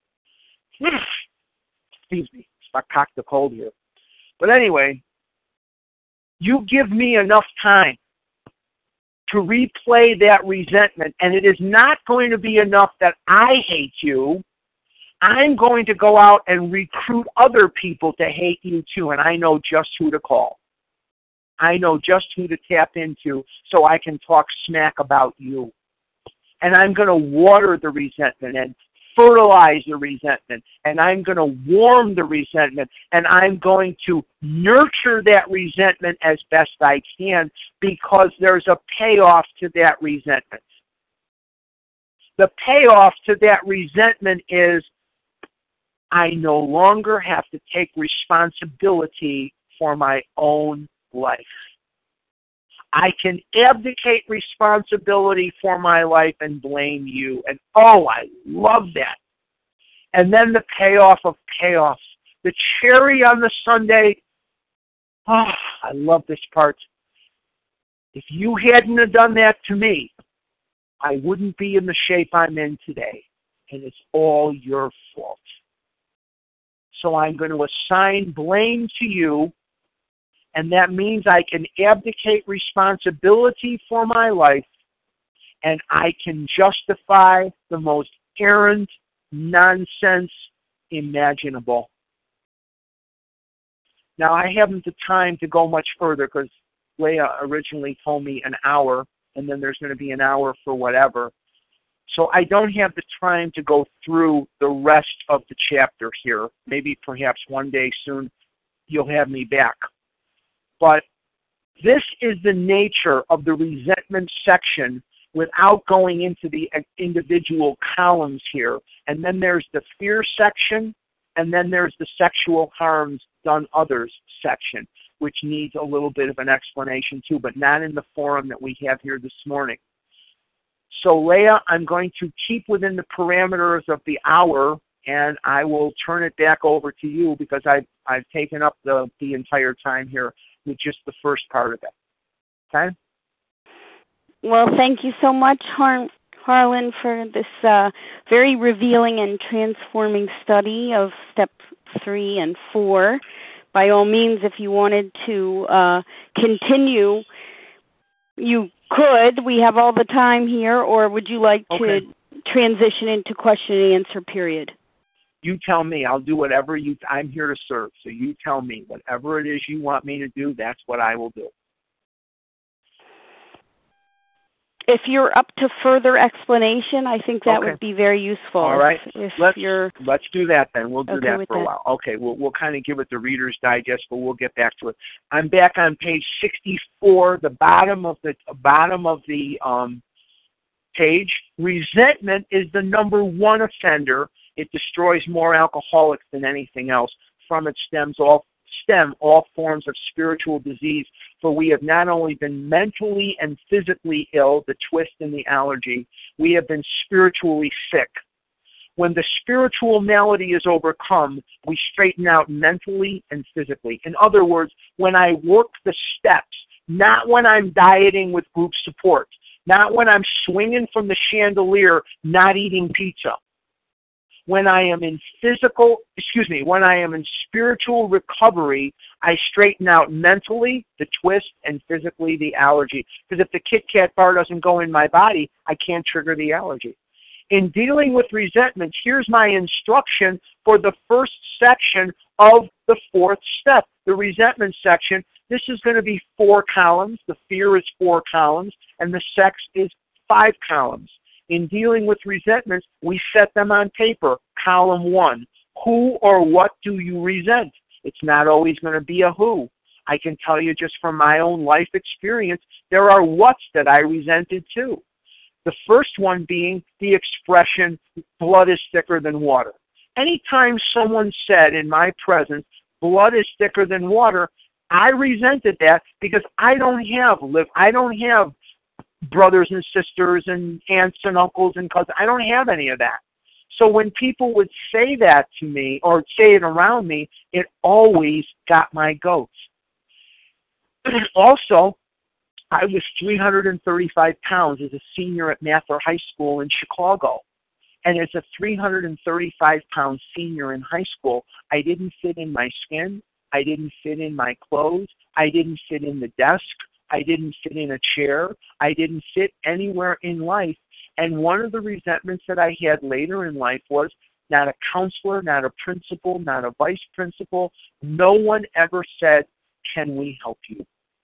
Excuse me, I cocked the cold here. But anyway, you give me enough time to replay that resentment, and it is not going to be enough that I hate you. I'm going to go out and recruit other people to hate you too, and I know just who to call. I know just who to tap into so I can talk smack about you. And I'm going to water the resentment and fertilize the resentment, and I'm going to warm the resentment, and I'm going to nurture that resentment as best I can because there's a payoff to that resentment. The payoff to that resentment is I no longer have to take responsibility for my own life. I can abdicate responsibility for my life and blame you. And oh, I love that. And then the payoff of payoffs. The cherry on the sundae. Oh, I love this part. If you hadn't have done that to me, I wouldn't be in the shape I'm in today. And it's all your fault. So I'm going to assign blame to you. And that means I can abdicate responsibility for my life, and I can justify the most errant nonsense imaginable. Now, I haven't the time to go much further because Leah originally told me an hour, and then there's going to be an hour for whatever. So I don't have the time to go through the rest of the chapter here. Maybe perhaps one day soon you'll have me back. But this is the nature of the resentment section without going into the individual columns here. And then there's the fear section, and then there's the sexual harms done others section, which needs a little bit of an explanation too, but not in the forum that we have here this morning. So, Leah, I'm going to keep within the parameters of the hour, and I will turn it back over to you because I've taken up the entire time here with just the first part of it. Okay? Well, thank you so much, Harlan, for this very revealing and transforming study of Step 3 and 4. By all means, if you wanted to continue, you could. We have all the time here, or would you like to transition into question and answer period? You tell me. I'll do whatever I'm here to serve. So you tell me. Whatever it is you want me to do, that's what I will do. If you're up to further explanation, I think that would be very useful. All right. Let's do that then. We'll do that for a while. Okay. We'll kind of give it the Reader's Digest, but we'll get back to it. I'm back on page 64, the bottom of the page. Resentment is the number one offender. It destroys more alcoholics than anything else. From it stem all forms of spiritual disease, for we have not only been mentally and physically ill, the twist and the allergy, we have been spiritually sick. When the spiritual malady is overcome, we straighten out mentally and physically. In other words, when I work the steps, not when I'm dieting with group support, not when I'm swinging from the chandelier, not eating pizza. When I am in spiritual recovery, I straighten out mentally the twist and physically the allergy. Because if the Kit Kat bar doesn't go in my body, I can't trigger the allergy. In dealing with resentment, here's my instruction for the first section of the fourth step, the resentment section. This is going to be 4 columns. The fear is 4 columns, and the sex is 5 columns. In dealing with resentments, we set them on paper. Column 1, who or what do you resent? It's not always going to be a who. I can tell you just from my own life experience, there are whats that I resented too. The first one being the expression, blood is thicker than water. Anytime someone said in my presence, blood is thicker than water, I resented that because I don't have brothers and sisters and aunts and uncles and cousins. I don't have any of that. So when people would say that to me or say it around me, it always got my goats. Also, I was 335 pounds as a senior at Mather High School in Chicago. And as a 335-pound senior in high school, I didn't fit in my skin. I didn't fit in my clothes. I didn't fit in the desk. I didn't fit in a chair. I didn't fit anywhere in life. And one of the resentments that I had later in life was not a counselor, not a principal, not a vice principal. No one ever said, can we help you?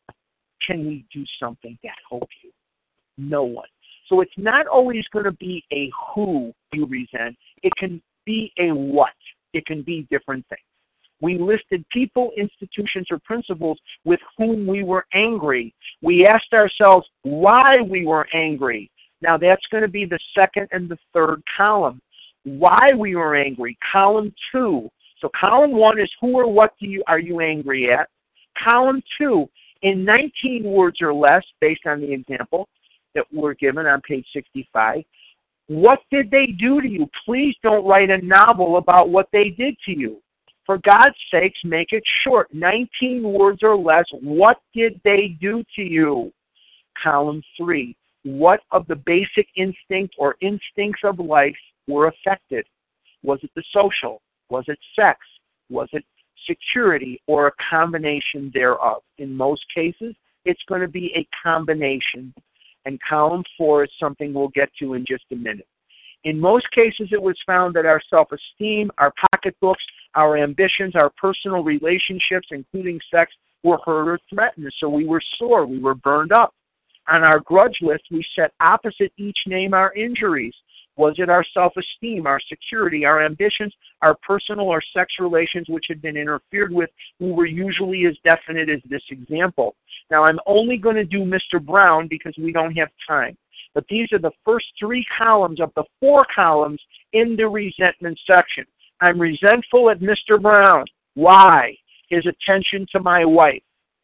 Can we do something to help you? No one. So it's not always going to be a who you resent. It can be a what. It can be different things. We listed people, institutions, or principles with whom we were angry. We asked ourselves why we were angry. Now that's going to be the second and the third column. Why we were angry. Column 2. So column 1 is who or what are you angry at. Column 2, in 19 words or less, based on the example that we're given on page 65, what did they do to you? Please don't write a novel about what they did to you. For God's sakes, make it short. 19 words or less. What did they do to you? Column 3. What of the basic instinct or instincts of life were affected? Was it the social? Was it sex? Was it security or a combination thereof? In most cases, it's going to be a combination. And column 4 is something we'll get to in just a minute. In most cases, it was found that our self-esteem, our pocketbooks, our ambitions, our personal relationships, including sex, were hurt or threatened. So we were sore. We were burned up. On our grudge list, we set opposite each name our injuries. Was it our self-esteem, our security, our ambitions, our personal or sex relations which had been interfered with? We were usually as definite as this example. Now, I'm only going to do Mr. Brown because we don't have time. But these are the first 3 columns of the 4 columns in the resentment section. I'm resentful at Mr. Brown. Why? His attention to my wife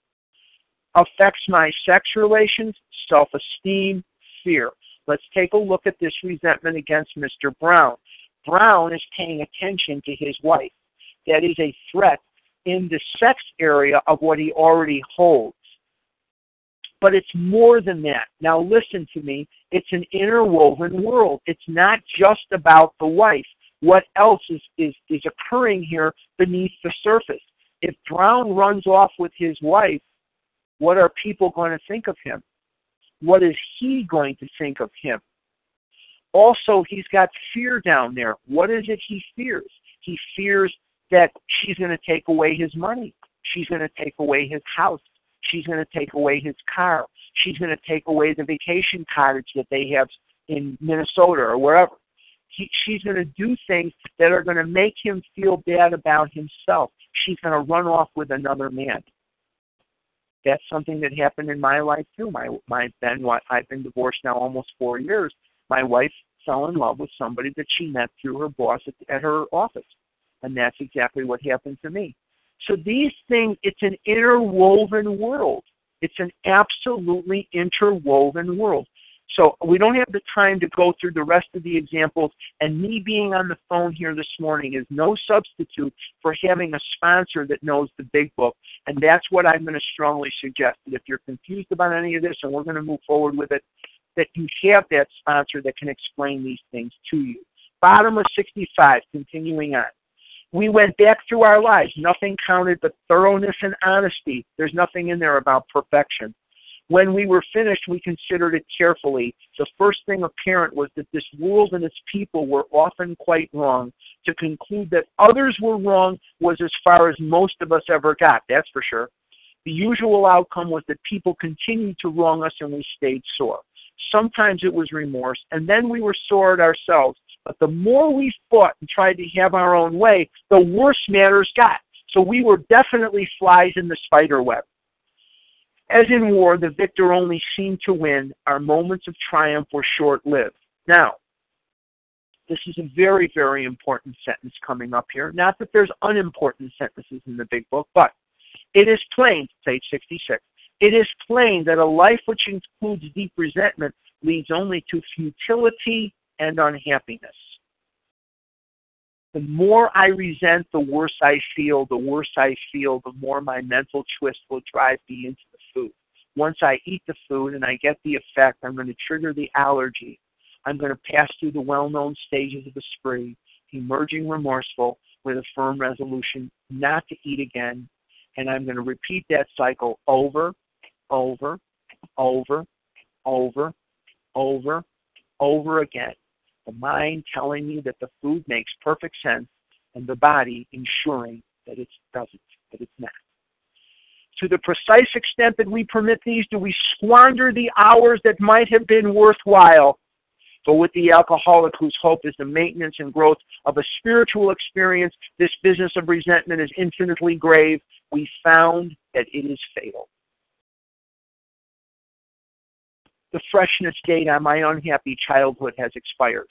affects my sex relations, self-esteem, fear. Let's take a look at this resentment against Mr. Brown. Brown is paying attention to his wife. That is a threat in the sex area of what he already holds. But it's more than that. Now listen to me. It's an interwoven world. It's not just about the wife. What else is occurring here beneath the surface? If Brown runs off with his wife, what are people going to think of him? What is he going to think of him? Also, he's got fear down there. What is it he fears? He fears that she's going to take away his money. She's going to take away his house. She's going to take away his car. She's going to take away the vacation cottage that they have in Minnesota or wherever. She's going to do things that are going to make him feel bad about himself. She's going to run off with another man. That's something that happened in my life too. I've been divorced now almost 4 years. My wife fell in love with somebody that she met through her boss at her office. And that's exactly what happened to me. So these things, it's an interwoven world. It's an absolutely interwoven world. So we don't have the time to go through the rest of the examples, and me being on the phone here this morning is no substitute for having a sponsor that knows the big book, and that's what I'm going to strongly suggest, that if you're confused about any of this, and we're going to move forward with it, that you have that sponsor that can explain these things to you. Bottom of 65, continuing on. We went back through our lives. Nothing counted but thoroughness and honesty. There's nothing in there about perfection. When we were finished, we considered it carefully. The first thing apparent was that this world and its people were often quite wrong. To conclude that others were wrong was as far as most of us ever got, that's for sure. The usual outcome was that people continued to wrong us and we stayed sore. Sometimes it was remorse, and then we were sore at ourselves. But the more we fought and tried to have our own way, the worse matters got. So we were definitely flies in the spider web. As in war, the victor only seemed to win. Our moments of triumph were short-lived. Now, this is a very, very important sentence coming up here. Not that there's unimportant sentences in the big book, but it is plain, page 66, it is plain that a life which includes deep resentment leads only to futility and unhappiness. The more I resent, the worse I feel. The worse I feel, the more my mental twist will drive me into the food. Once I eat the food and I get the effect, I'm going to trigger the allergy. I'm going to pass through the well-known stages of the spree, emerging remorseful with a firm resolution not to eat again, and I'm going to repeat that cycle over, over, over, over, over, over again. The mind telling me that the food makes perfect sense, and the body ensuring that it doesn't, that it's not. To the precise extent that we permit these, do we squander the hours that might have been worthwhile. But with the alcoholic whose hope is the maintenance and growth of a spiritual experience, this business of resentment is infinitely grave. We found that it is fatal. The freshness date on my unhappy childhood has expired.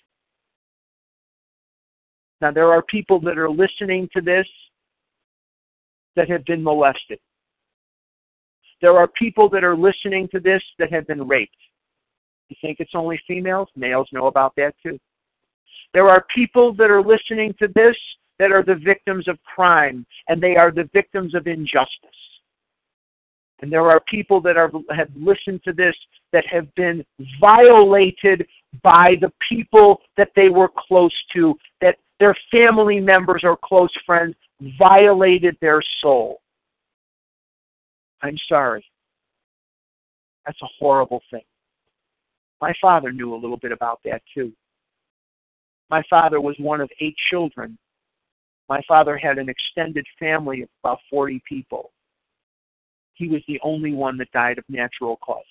Now, there are people that are listening to this that have been molested. There are people that are listening to this that have been raped. You think it's only females? Males know about that too. There are people that are listening to this that are the victims of crime, and they are the victims of injustice. And there are people that have listened to this that have been violated by the people that they were close to, that their family members or close friends violated their soul. I'm sorry. That's a horrible thing. My father knew a little bit about that too. My father was one of 8 children. My father had an extended family of about 40 people. He was the only one that died of natural causes.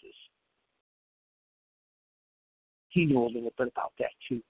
He knew a little bit about that too.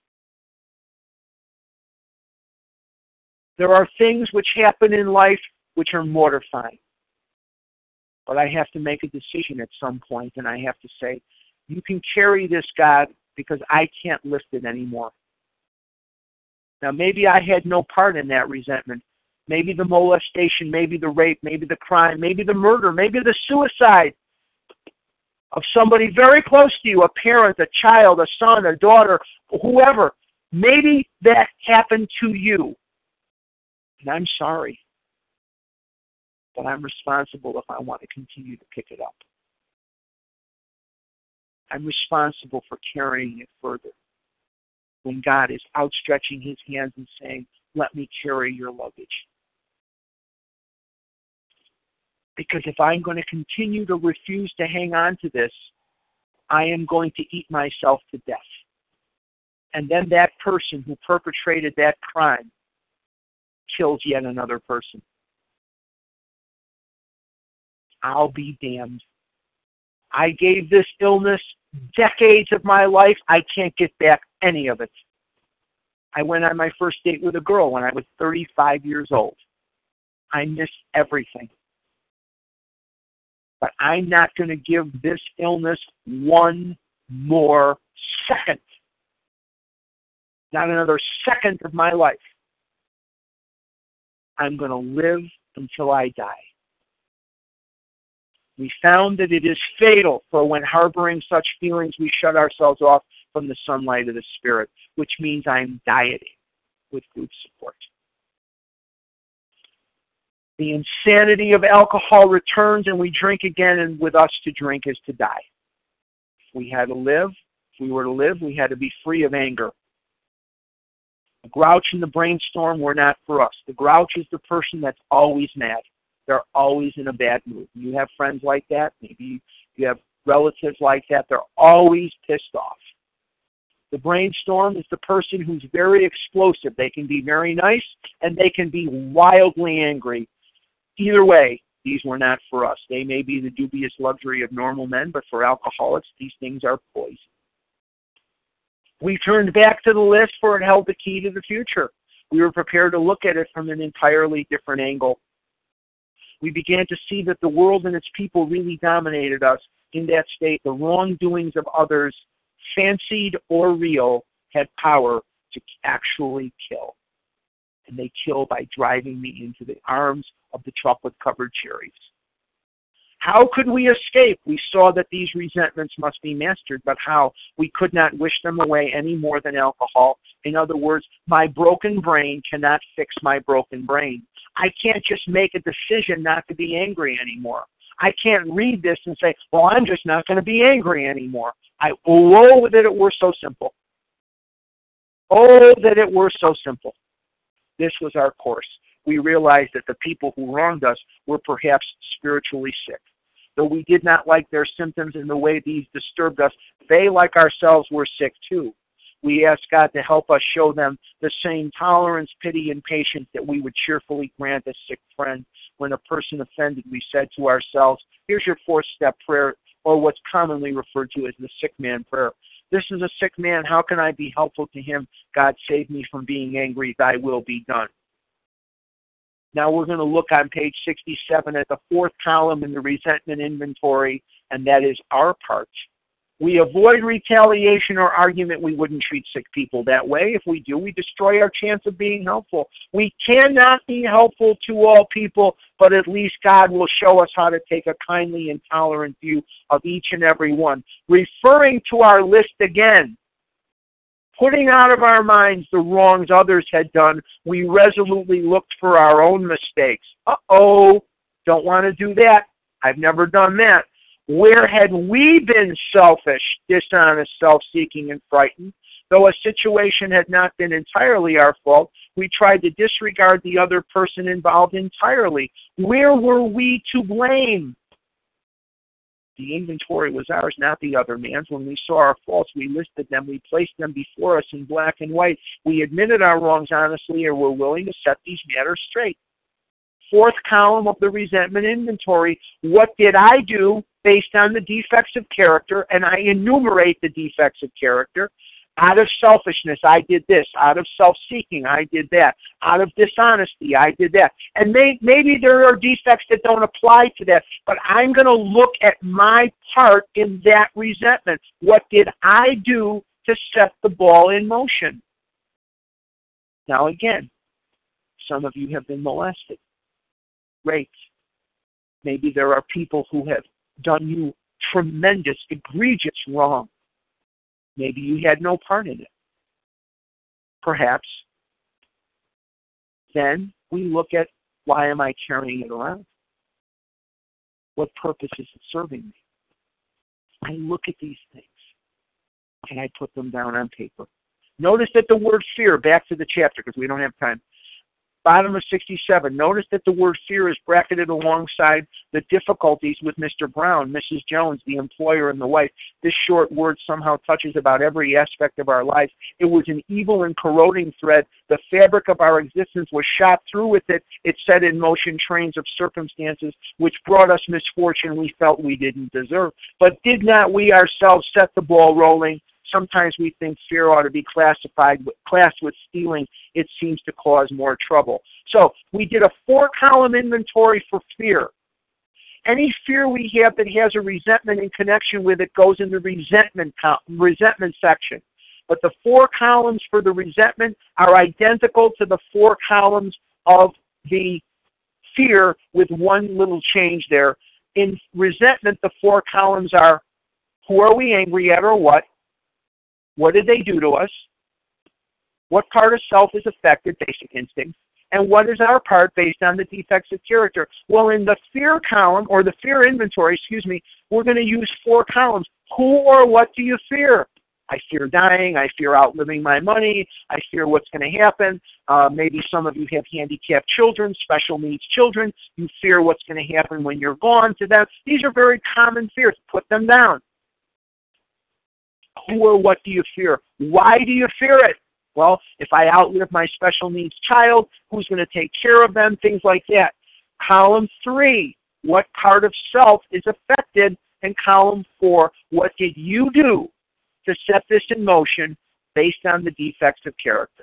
There are things which happen in life which are mortifying. But I have to make a decision at some point, and I have to say, you can carry this, God, because I can't lift it anymore. Now, maybe I had no part in that resentment. Maybe the molestation, maybe the rape, maybe the crime, maybe the murder, maybe the suicide of somebody very close to you, a parent, a child, a son, a daughter, whoever. Maybe that happened to you. And I'm sorry. But I'm responsible if I want to continue to pick it up. I'm responsible for carrying it further. When God is outstretching his hands and saying, let me carry your luggage. Because if I'm going to continue to refuse to hang on to this, I am going to eat myself to death. And then that person who perpetrated that crime kills yet another person. I'll be damned. I gave this illness decades of my life. I can't get back any of it. I went on my first date with a girl when I was 35 years old. I miss everything. But I'm not going to give this illness one more second. Not another second of my life. I'm going to live until I die. We found that it is fatal for when harboring such feelings, we shut ourselves off from the sunlight of the Spirit, which means I'm dieting with group support. The insanity of alcohol returns and we drink again, and with us to drink is to die. If we were to live, we had to be free of anger. The grouch and the brainstorm were not for us. The grouch is the person that's always mad. They're always in a bad mood. You have friends like that. Maybe you have relatives like that. They're always pissed off. The brainstorm is the person who's very explosive. They can be very nice and they can be wildly angry. Either way, these were not for us. They may be the dubious luxury of normal men, but for alcoholics, these things are poison. We turned back to the list, for it held the key to the future. We were prepared to look at it from an entirely different angle. We began to see that the world and its people really dominated us. In that state, the wrongdoings of others, fancied or real, had power to actually kill. And they kill by driving me into the arms of the chocolate-covered cherries. How could we escape? We saw that these resentments must be mastered, but how? We could not wish them away any more than alcohol. In other words, my broken brain cannot fix my broken brain. I can't just make a decision not to be angry anymore. I can't read this and say, well, I'm just not going to be angry anymore. Oh, that it were so simple. Oh, that it were so simple. This was our course. We realized that the people who wronged us were perhaps spiritually sick. Though we did not like their symptoms and the way these disturbed us, they, like ourselves, were sick too. We asked God to help us show them the same tolerance, pity, and patience that we would cheerfully grant a sick friend. When a person offended, we said to ourselves, here's your 4-step prayer, or what's commonly referred to as the sick man prayer. This is a sick man. How can I be helpful to him? God, save me from being angry. Thy will be done. Now we're going to look on page 67 at the 4th column in the resentment inventory, and that is our part. We avoid retaliation or argument. We wouldn't treat sick people that way. If we do, we destroy our chance of being helpful. We cannot be helpful to all people, but at least God will show us how to take a kindly and tolerant view of each and every one. Referring to our list again, putting out of our minds the wrongs others had done, we resolutely looked for our own mistakes. Don't want to do that. I've never done that. Where had we been selfish, dishonest, self-seeking, and frightened? Though a situation had not been entirely our fault, we tried to disregard the other person involved entirely. Where were we to blame? The inventory was ours, not the other man's. When we saw our faults, we listed them. We placed them before us in black and white. We admitted our wrongs honestly and were willing to set these matters straight. 4th column of the resentment inventory. What did I do based on the defects of character? And I enumerate the defects of character. Out of selfishness, I did this. Out of self-seeking, I did that. Out of dishonesty, I did that. And maybe there are defects that don't apply to that, but I'm going to look at my part in that resentment. What did I do to set the ball in motion? Now again, some of you have been molested, raped. Maybe there are people who have done you tremendous, egregious wrong. Maybe you had no part in it. Perhaps. Then we look at, why am I carrying it around? What purpose is it serving me? I look at these things. and I put them down on paper. Notice that the word fear, back to the chapter because we don't have time, bottom of 67, notice that the word fear is bracketed alongside the difficulties with Mr. Brown, Mrs. Jones, the employer, and the wife. This short word somehow touches about every aspect of our lives. It was an evil and corroding thread. The fabric of our existence was shot through with it. It set in motion trains of circumstances which brought us misfortune we felt we didn't deserve. But did not we ourselves set the ball rolling? Sometimes we think fear ought to be classed with stealing. It seems to cause more trouble. So we did a 4-column inventory for fear. Any fear we have that has a resentment in connection with it goes in the resentment section. But the 4 columns for the resentment are identical to the 4 columns of the fear with one little change there. In resentment, the 4 columns are: who are we angry at or what? What did they do to us? What part of self is affected, basic instinct? And what is our part based on the defects of character? Well, in the fear column, or the fear inventory, we're going to use 4 columns. Who or what do you fear? I fear dying. I fear outliving my money. I fear what's going to happen. Maybe some of you have handicapped children, special needs children. You fear what's going to happen when you're gone to them. These are very common fears. Put them down. Who or what do you fear? Why do you fear it? Well, if I outlive my special needs child, who's going to take care of them? Things like that. Column 3, what part of self is affected? And column 4, what did you do to set this in motion based on the defects of character?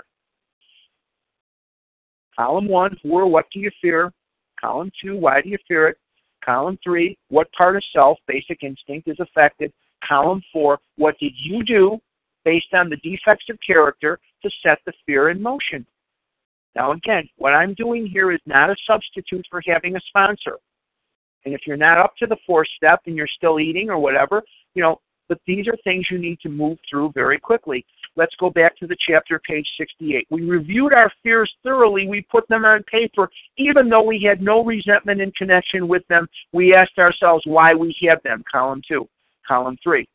Column 1, who or what do you fear? Column 2, why do you fear it? Column 3, what part of self, basic instinct, is affected? Column 4, what did you do based on the defects of character to set the fear in motion? Now again, what I'm doing here is not a substitute for having a sponsor. And if you're not up to the 4th step and you're still eating or whatever, but these are things you need to move through very quickly. Let's go back to the chapter, page 68. We reviewed our fears thoroughly. We put them on paper. Even though we had no resentment in connection with them, we asked ourselves why we had them. Column 2. Column 3.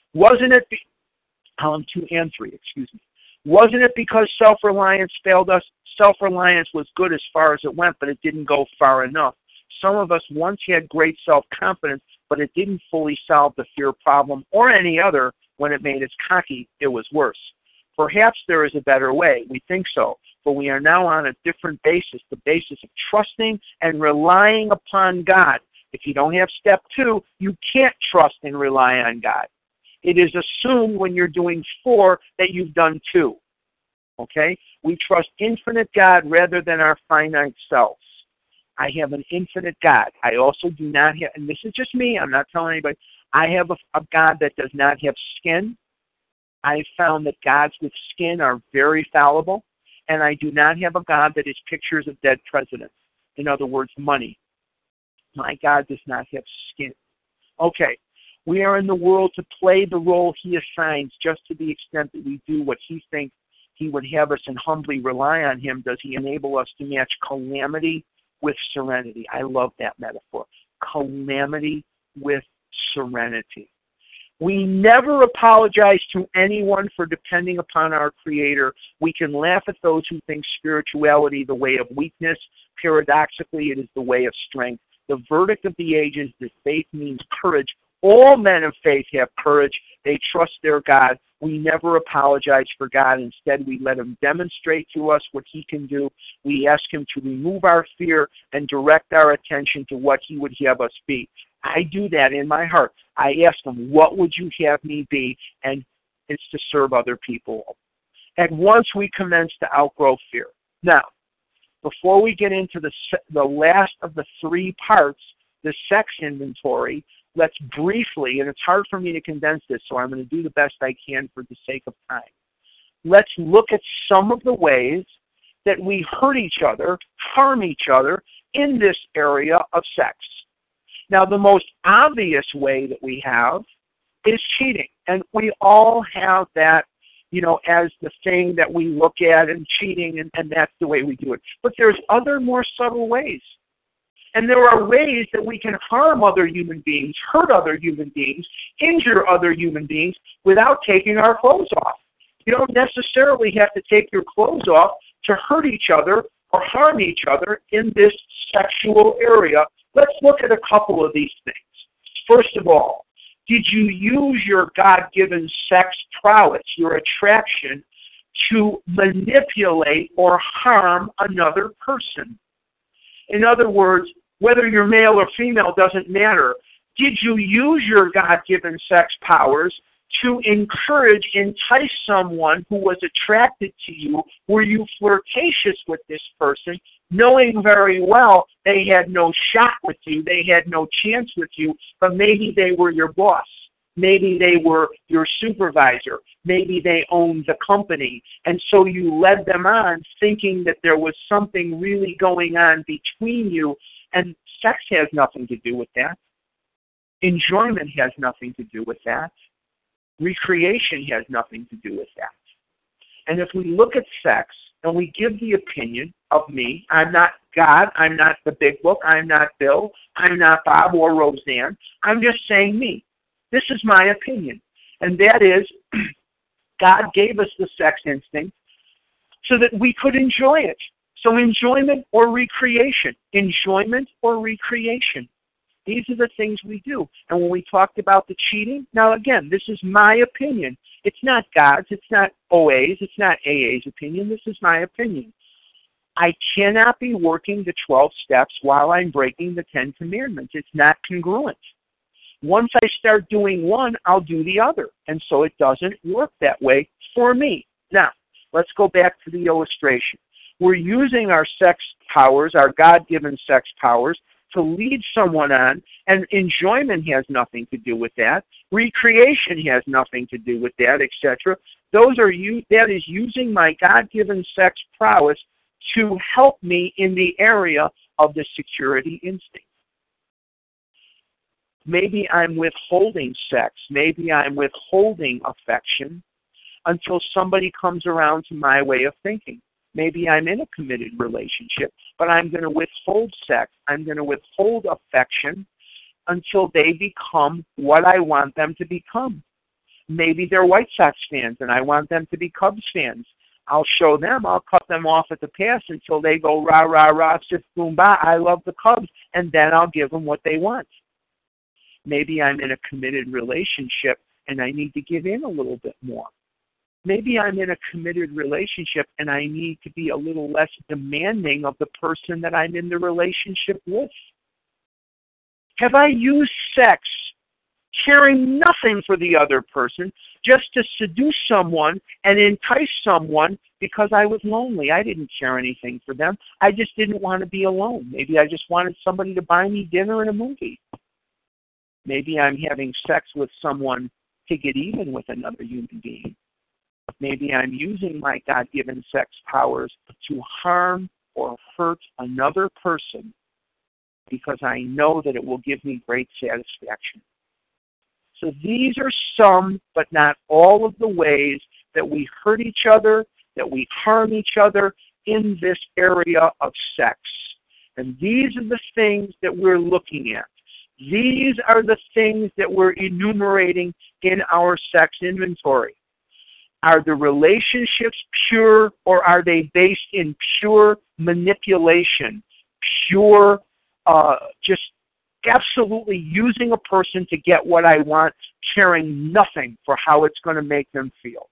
Column 2 and 3, Wasn't it because self-reliance failed us? Self-reliance was good as far as it went, but it didn't go far enough. Some of us once had great self-confidence, but it didn't fully solve the fear problem or any other. When it made us cocky, it was worse. Perhaps there is a better way. We think so, but we are now on a different basis, the basis of trusting and relying upon God. If you don't have step 2, you can't trust and rely on God. It is assumed when you're doing 4 that you've done 2. Okay? We trust infinite God rather than our finite selves. I have an infinite God. I also do not have, and this is just me, I'm not telling anybody, I have a God that does not have skin. I found that gods with skin are very fallible, and I do not have a God that is pictures of dead presidents. In other words, money. My God does not have skin. Okay, we are in the world to play the role He assigns, just to the extent that we do what He thinks He would have us and humbly rely on Him. Does He enable us to match calamity with serenity? I love that metaphor. Calamity with serenity. We never apologize to anyone for depending upon our Creator. We can laugh at those who think spirituality the way of weakness. Paradoxically, it is the way of strength. The verdict of the age is that faith means courage. All men of faith have courage. They trust their God. We never apologize for God. Instead, we let Him demonstrate to us what He can do. We ask Him to remove our fear and direct our attention to what He would have us be. I do that in my heart. I ask Him, what would you have me be? And it's to serve other people. And once we commence to outgrow fear. Now, before we get into the last of the 3 parts, the sex inventory, let's briefly, and it's hard for me to condense this, so I'm going to do the best I can for the sake of time. Let's look at some of the ways that we hurt each other, harm each other in this area of sex. Now, the most obvious way that we have is cheating. And we all have that, as the thing that we look at and cheating, and that's the way we do it. But there's other more subtle ways. And there are ways that we can harm other human beings, hurt other human beings, injure other human beings without taking our clothes off. You don't necessarily have to take your clothes off to hurt each other or harm each other in this sexual area. Let's look at a couple of these things. First of all, did you use your God-given sex prowess, your attraction, to manipulate or harm another person? In other words, whether you're male or female doesn't matter. Did you use your God-given sex powers to encourage, entice someone who was attracted to you? Were you flirtatious with this person, knowing very well they had no shot with you, they had no chance with you, but maybe they were your boss, maybe they were your supervisor, maybe they owned the company, and so you led them on thinking that there was something really going on between you, and sex has nothing to do with that. Enjoyment has nothing to do with that. Recreation has nothing to do with that. And if we look at sex and we give the opinion of me, I'm not God, I'm not the big book, I'm not Bill, I'm not Bob or Roseanne, I'm just saying me. This is my opinion. And that is, God gave us the sex instinct so that we could enjoy it. So enjoyment or recreation. Enjoyment or recreation. These are the things we do. And when we talked about the cheating, now again, this is my opinion. It's not God's, it's not OA's, it's not AA's opinion. This is my opinion. I cannot be working the 12 steps while I'm breaking the 10 commandments. It's not congruent. Once I start doing one, I'll do the other. And so it doesn't work that way for me. Now, let's go back to the illustration. We're using our sex powers, our God-given sex powers, to lead someone on, and enjoyment has nothing to do with that. Recreation has nothing to do with that, etc. That is using my God-given sex prowess to help me in the area of the security instinct. Maybe I'm withholding sex. Maybe I'm withholding affection until somebody comes around to my way of thinking. Maybe I'm in a committed relationship, but I'm going to withhold sex. I'm going to withhold affection until they become what I want them to become. Maybe they're White Sox fans, and I want them to be Cubs fans. I'll show them. I'll cut them off at the pass until they go rah, rah, rah, sif, boom, bah, I love the Cubs, and then I'll give them what they want. Maybe I'm in a committed relationship, and I need to give in a little bit more. Maybe I'm in a committed relationship and I need to be a little less demanding of the person that I'm in the relationship with. Have I used sex, caring nothing for the other person, just to seduce someone and entice someone because I was lonely? I didn't care anything for them. I just didn't want to be alone. Maybe I just wanted somebody to buy me dinner and a movie. Maybe I'm having sex with someone to get even with another human being. Maybe I'm using my God-given sex powers to harm or hurt another person because I know that it will give me great satisfaction. So these are some, but not all, of the ways that we hurt each other, that we harm each other in this area of sex. And these are the things that we're looking at. These are the things that we're enumerating in our sex inventory. Are the relationships pure, or are they based in pure manipulation, pure just absolutely using a person to get what I want, caring nothing for how it's going to make them feel?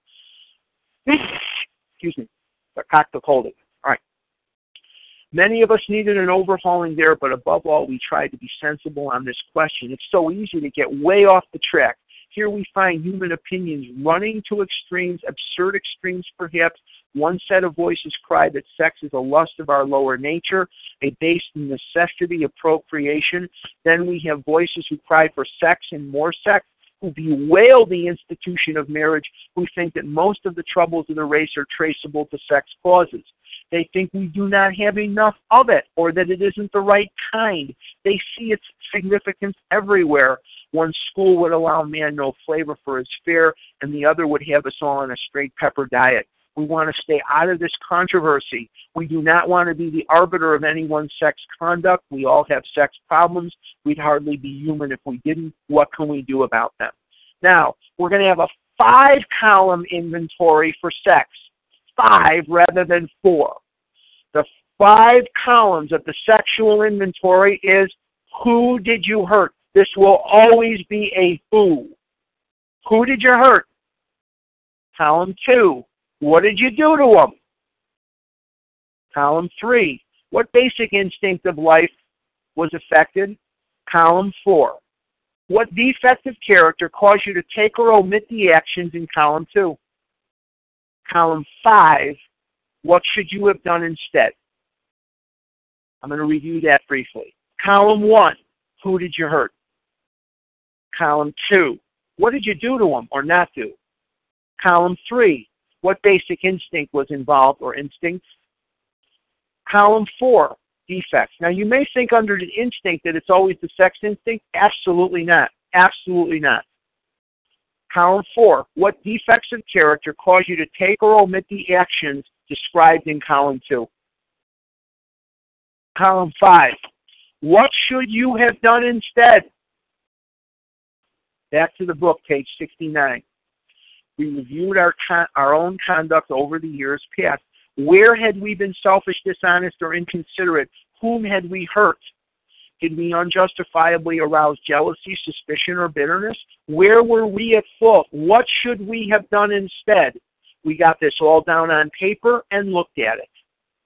Excuse me, I cocked the cold. All right. Many of us needed an overhauling there, but above all, we tried to be sensible on this question. It's so easy to get way off the track. Here we find human opinions running to extremes, absurd extremes perhaps. One set of voices cry that sex is a lust of our lower nature, a base necessity of procreation. Then we have voices who cry for sex and more sex, who bewail the institution of marriage, who think that most of the troubles of the race are traceable to sex causes. They think we do not have enough of it, or that it isn't the right kind. They see its significance everywhere. One school would allow man no flavor for his fare, and the other would have us all on a straight pepper diet. We want to stay out of this controversy. We do not want to be the arbiter of anyone's sex conduct. We all have sex problems. We'd hardly be human if we didn't. What can we do about them? Now, we're going to have a 5-column inventory for sex. 5 rather than 4. The 5 columns of the sexual inventory is who did you hurt? This will always be a who. Who did you hurt? Column 2, what did you do to them? Column 3, what basic instinct of life was affected? Column 4, what defective character caused you to take or omit the actions in column 2? Column 5, what should you have done instead? I'm going to review that briefly. Column 1, who did you hurt? Column 2, what did you do to them or not do? Column 3, what basic instinct was involved or instincts? Column 4, defects. Now you may think under the instinct that it's always the sex instinct. Absolutely not. Absolutely not. Column 4, what defects of character cause you to take or omit the actions described in column 2? Column 5, what should you have done instead? Back to the book, page 69. We reviewed our own conduct over the years past. Where had we been selfish, dishonest, or inconsiderate? Whom had we hurt? Did we unjustifiably arouse jealousy, suspicion, or bitterness? Where were we at fault? What should we have done instead? We got this all down on paper and looked at it.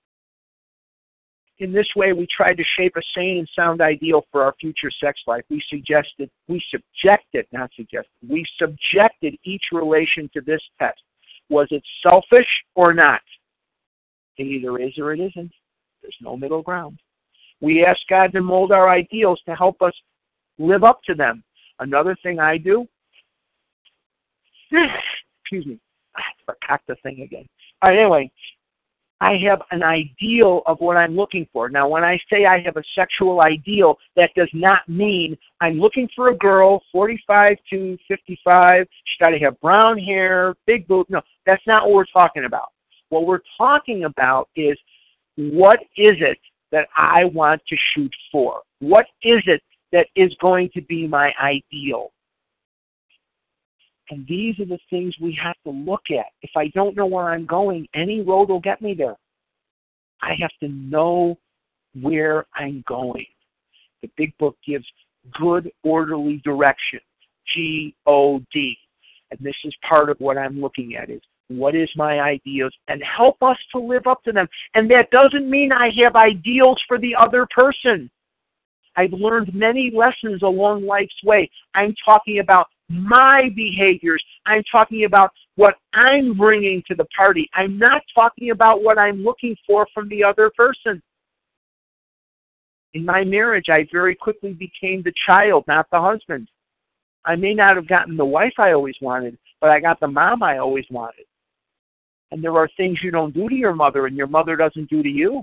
In this way, we tried to shape a sane and sound ideal for our future sex life. We subjected each relation to this test. Was it selfish or not? It either is or it isn't. There's no middle ground. We ask God to mold our ideals to help us live up to them. Another thing I do, excuse me, I forgot the thing again. All right, anyway, I have an ideal of what I'm looking for. Now, when I say I have a sexual ideal, that does not mean I'm looking for a girl, 45 to 55. She's got to have brown hair, big boobs. No, that's not what we're talking about. What we're talking about is what is it that I want to shoot for? What is it that is going to be my ideal? And these are the things we have to look at. If I don't know where I'm going, any road will get me there. I have to know where I'm going. The big book gives good, orderly direction, G-O-D. And this is part of what I'm looking at is what is my ideals and help us to live up to them. And that doesn't mean I have ideals for the other person. I've learned many lessons along life's way. I'm talking about my behaviors. I'm talking about what I'm bringing to the party. I'm not talking about what I'm looking for from the other person. In my marriage, I very quickly became the child, not the husband. I may not have gotten the wife I always wanted, but I got the mom I always wanted. And there are things you don't do to your mother and your mother doesn't do to you.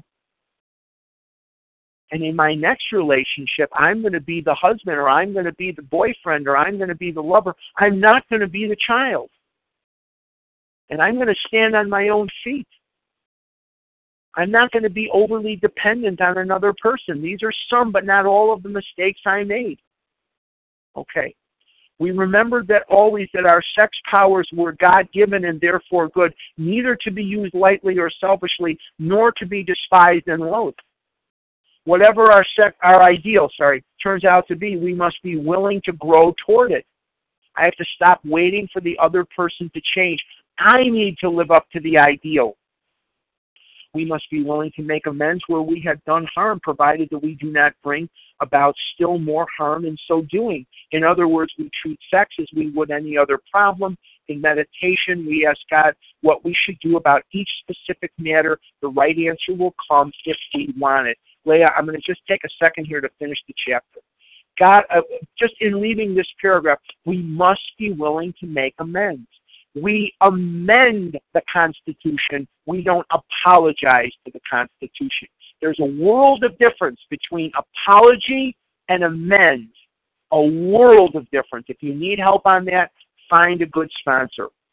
And in my next relationship, I'm going to be the husband or I'm going to be the boyfriend or I'm going to be the lover. I'm not going to be the child. And I'm going to stand on my own feet. I'm not going to be overly dependent on another person. These are some, but not all of the mistakes I made. Okay. We remembered that always that our sex powers were God-given and therefore good, neither to be used lightly or selfishly, nor to be despised and loathed. Whatever our ideal turns out to be, we must be willing to grow toward it. I have to stop waiting for the other person to change. I need to live up to the ideal. We must be willing to make amends where we have done harm, provided that we do not bring about still more harm in so doing. In other words, we treat sex as we would any other problem. In meditation, we ask God what we should do about each specific matter. The right answer will come if we want it. Leah, I'm going to just take a second here to finish the chapter. God, just in leaving this paragraph, we must be willing to make amends. We amend the Constitution. We don't apologize to the Constitution. There's a world of difference between apology and amends. A world of difference. If you need help on that, find a good sponsor.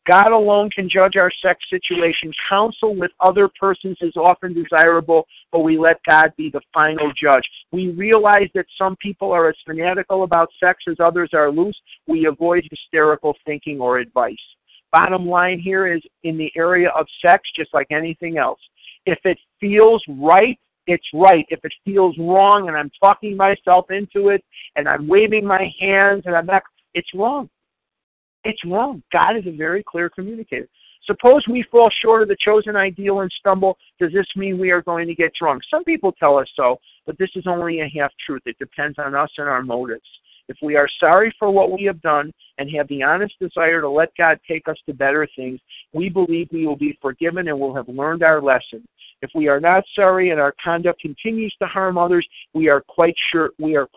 God alone can judge our sex situation. Counsel with other persons is often desirable, but we let God be the final judge. We realize that some people are as fanatical about sex as others are loose. We avoid hysterical thinking or advice. Bottom line here is, in the area of sex, just like anything else, if it feels right, it's right. If it feels wrong and I'm talking myself into it and I'm waving my hands and I'm not, it's wrong. It's wrong. God is a very clear communicator. Suppose we fall short of the chosen ideal and stumble. Does this mean we are going to get drunk? Some people tell us so, but this is only a half-truth. It depends on us and our motives. If we are sorry for what we have done and have the honest desire to let God take us to better things, we believe we will be forgiven and will have learned our lesson. If we are not sorry and our conduct continues to harm others, we are quite sure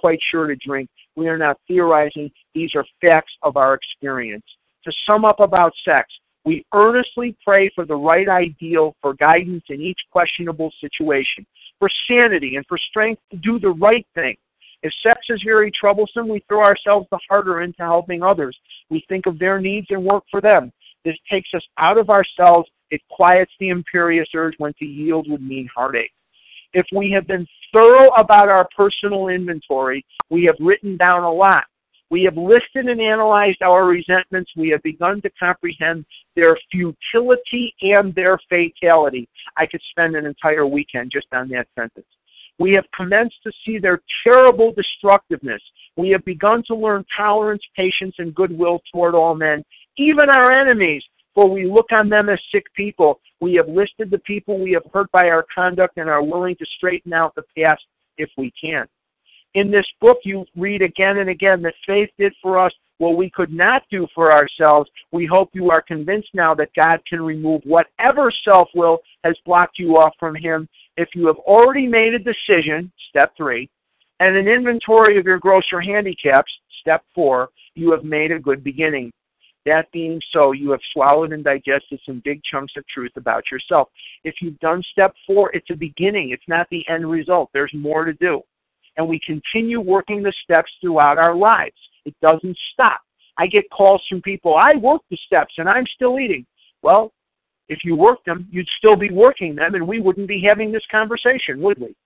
to drink. We are not theorizing. These are facts of our experience. To sum up about sex, we earnestly pray for the right ideal, for guidance in each questionable situation, for sanity and for strength to do the right thing. If sex is very troublesome, we throw ourselves the harder into helping others. We think of their needs and work for them. This takes us out of ourselves. It quiets the imperious urge when to yield would mean heartache. If we have been thorough about our personal inventory, we have written down a lot. We have listed and analyzed our resentments. We have begun to comprehend their futility and their fatality. I could spend an entire weekend just on that sentence. We have commenced to see their terrible destructiveness. We have begun to learn tolerance, patience, and goodwill toward all men, even our enemies, for we look on them as sick people. We have listed the people we have hurt by our conduct and are willing to straighten out the past if we can. In this book, you read again and again that faith did for us what we could not do for ourselves. We hope you are convinced now that God can remove whatever self-will has blocked you off from Him. If you have already made a decision, step 3, and an inventory of your grosser handicaps, step 4, you have made a good beginning. That being so, you have swallowed and digested some big chunks of truth about yourself. If you've done step 4, it's a beginning. It's not the end result. There's more to do. And we continue working the steps throughout our lives. It doesn't stop. I get calls from people, I worked the steps and I'm still eating. Well, if you worked them, you'd still be working them and we wouldn't be having this conversation, would we?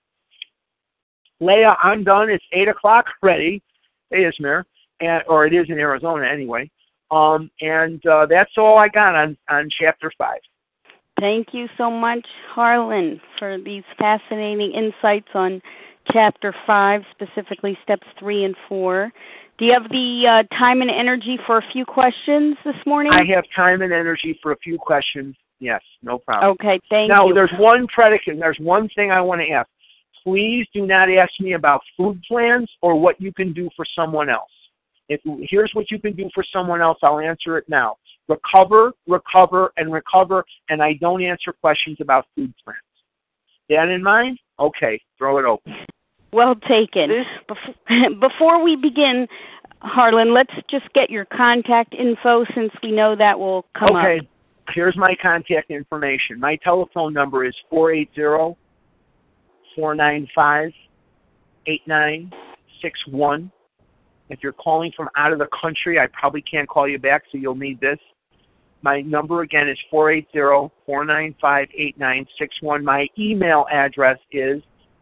Leah, I'm done. It's 8 o'clock already. Hey, Izmir. Or it is in Arizona anyway. That's all I got on Chapter 5. Thank you so much, Harlan, for these fascinating insights on Chapter 5, specifically Steps 3 and 4. Do you have the time and energy for a few questions this morning? I have time and energy for a few questions. Yes, no problem. Okay, thank you. Now, there's one predicate. There's one thing I want to ask. Please do not ask me about food plans or what you can do for someone else. Here's what you can do for someone else. I'll answer it now. Recover, recover, and recover, and I don't answer questions about food plans. That in mind? Okay, throw it open. Well taken. Before we begin, Harlan, let's just get your contact info since we know that will come up. Okay, here's my contact information. My telephone number is 480-495-8961. If you're calling from out of the country, I probably can't call you back, so you'll need this. My number again is 480-495-8961. My email address is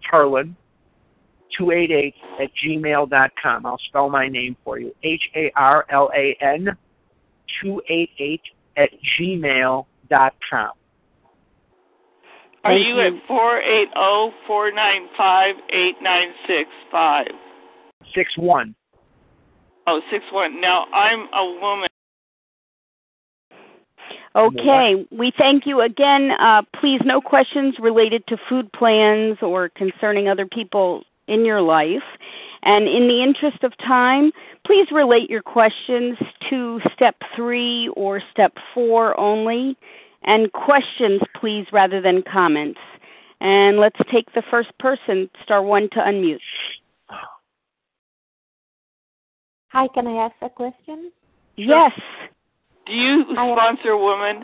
harlan288@gmail.com. I'll spell my name for you. HARLAN 288@gmail.com. Are you at 480-495-8965? 61. Oh, 61. Now, I'm a woman. Okay, we thank you again. Please, no questions related to food plans or concerning other people in your life. And in the interest of time, please relate your questions to Step 3 or Step 4 only. And questions, please, rather than comments. And let's take the first person, star 1 to unmute. Hi, can I ask a question? Yes. Do you sponsor women?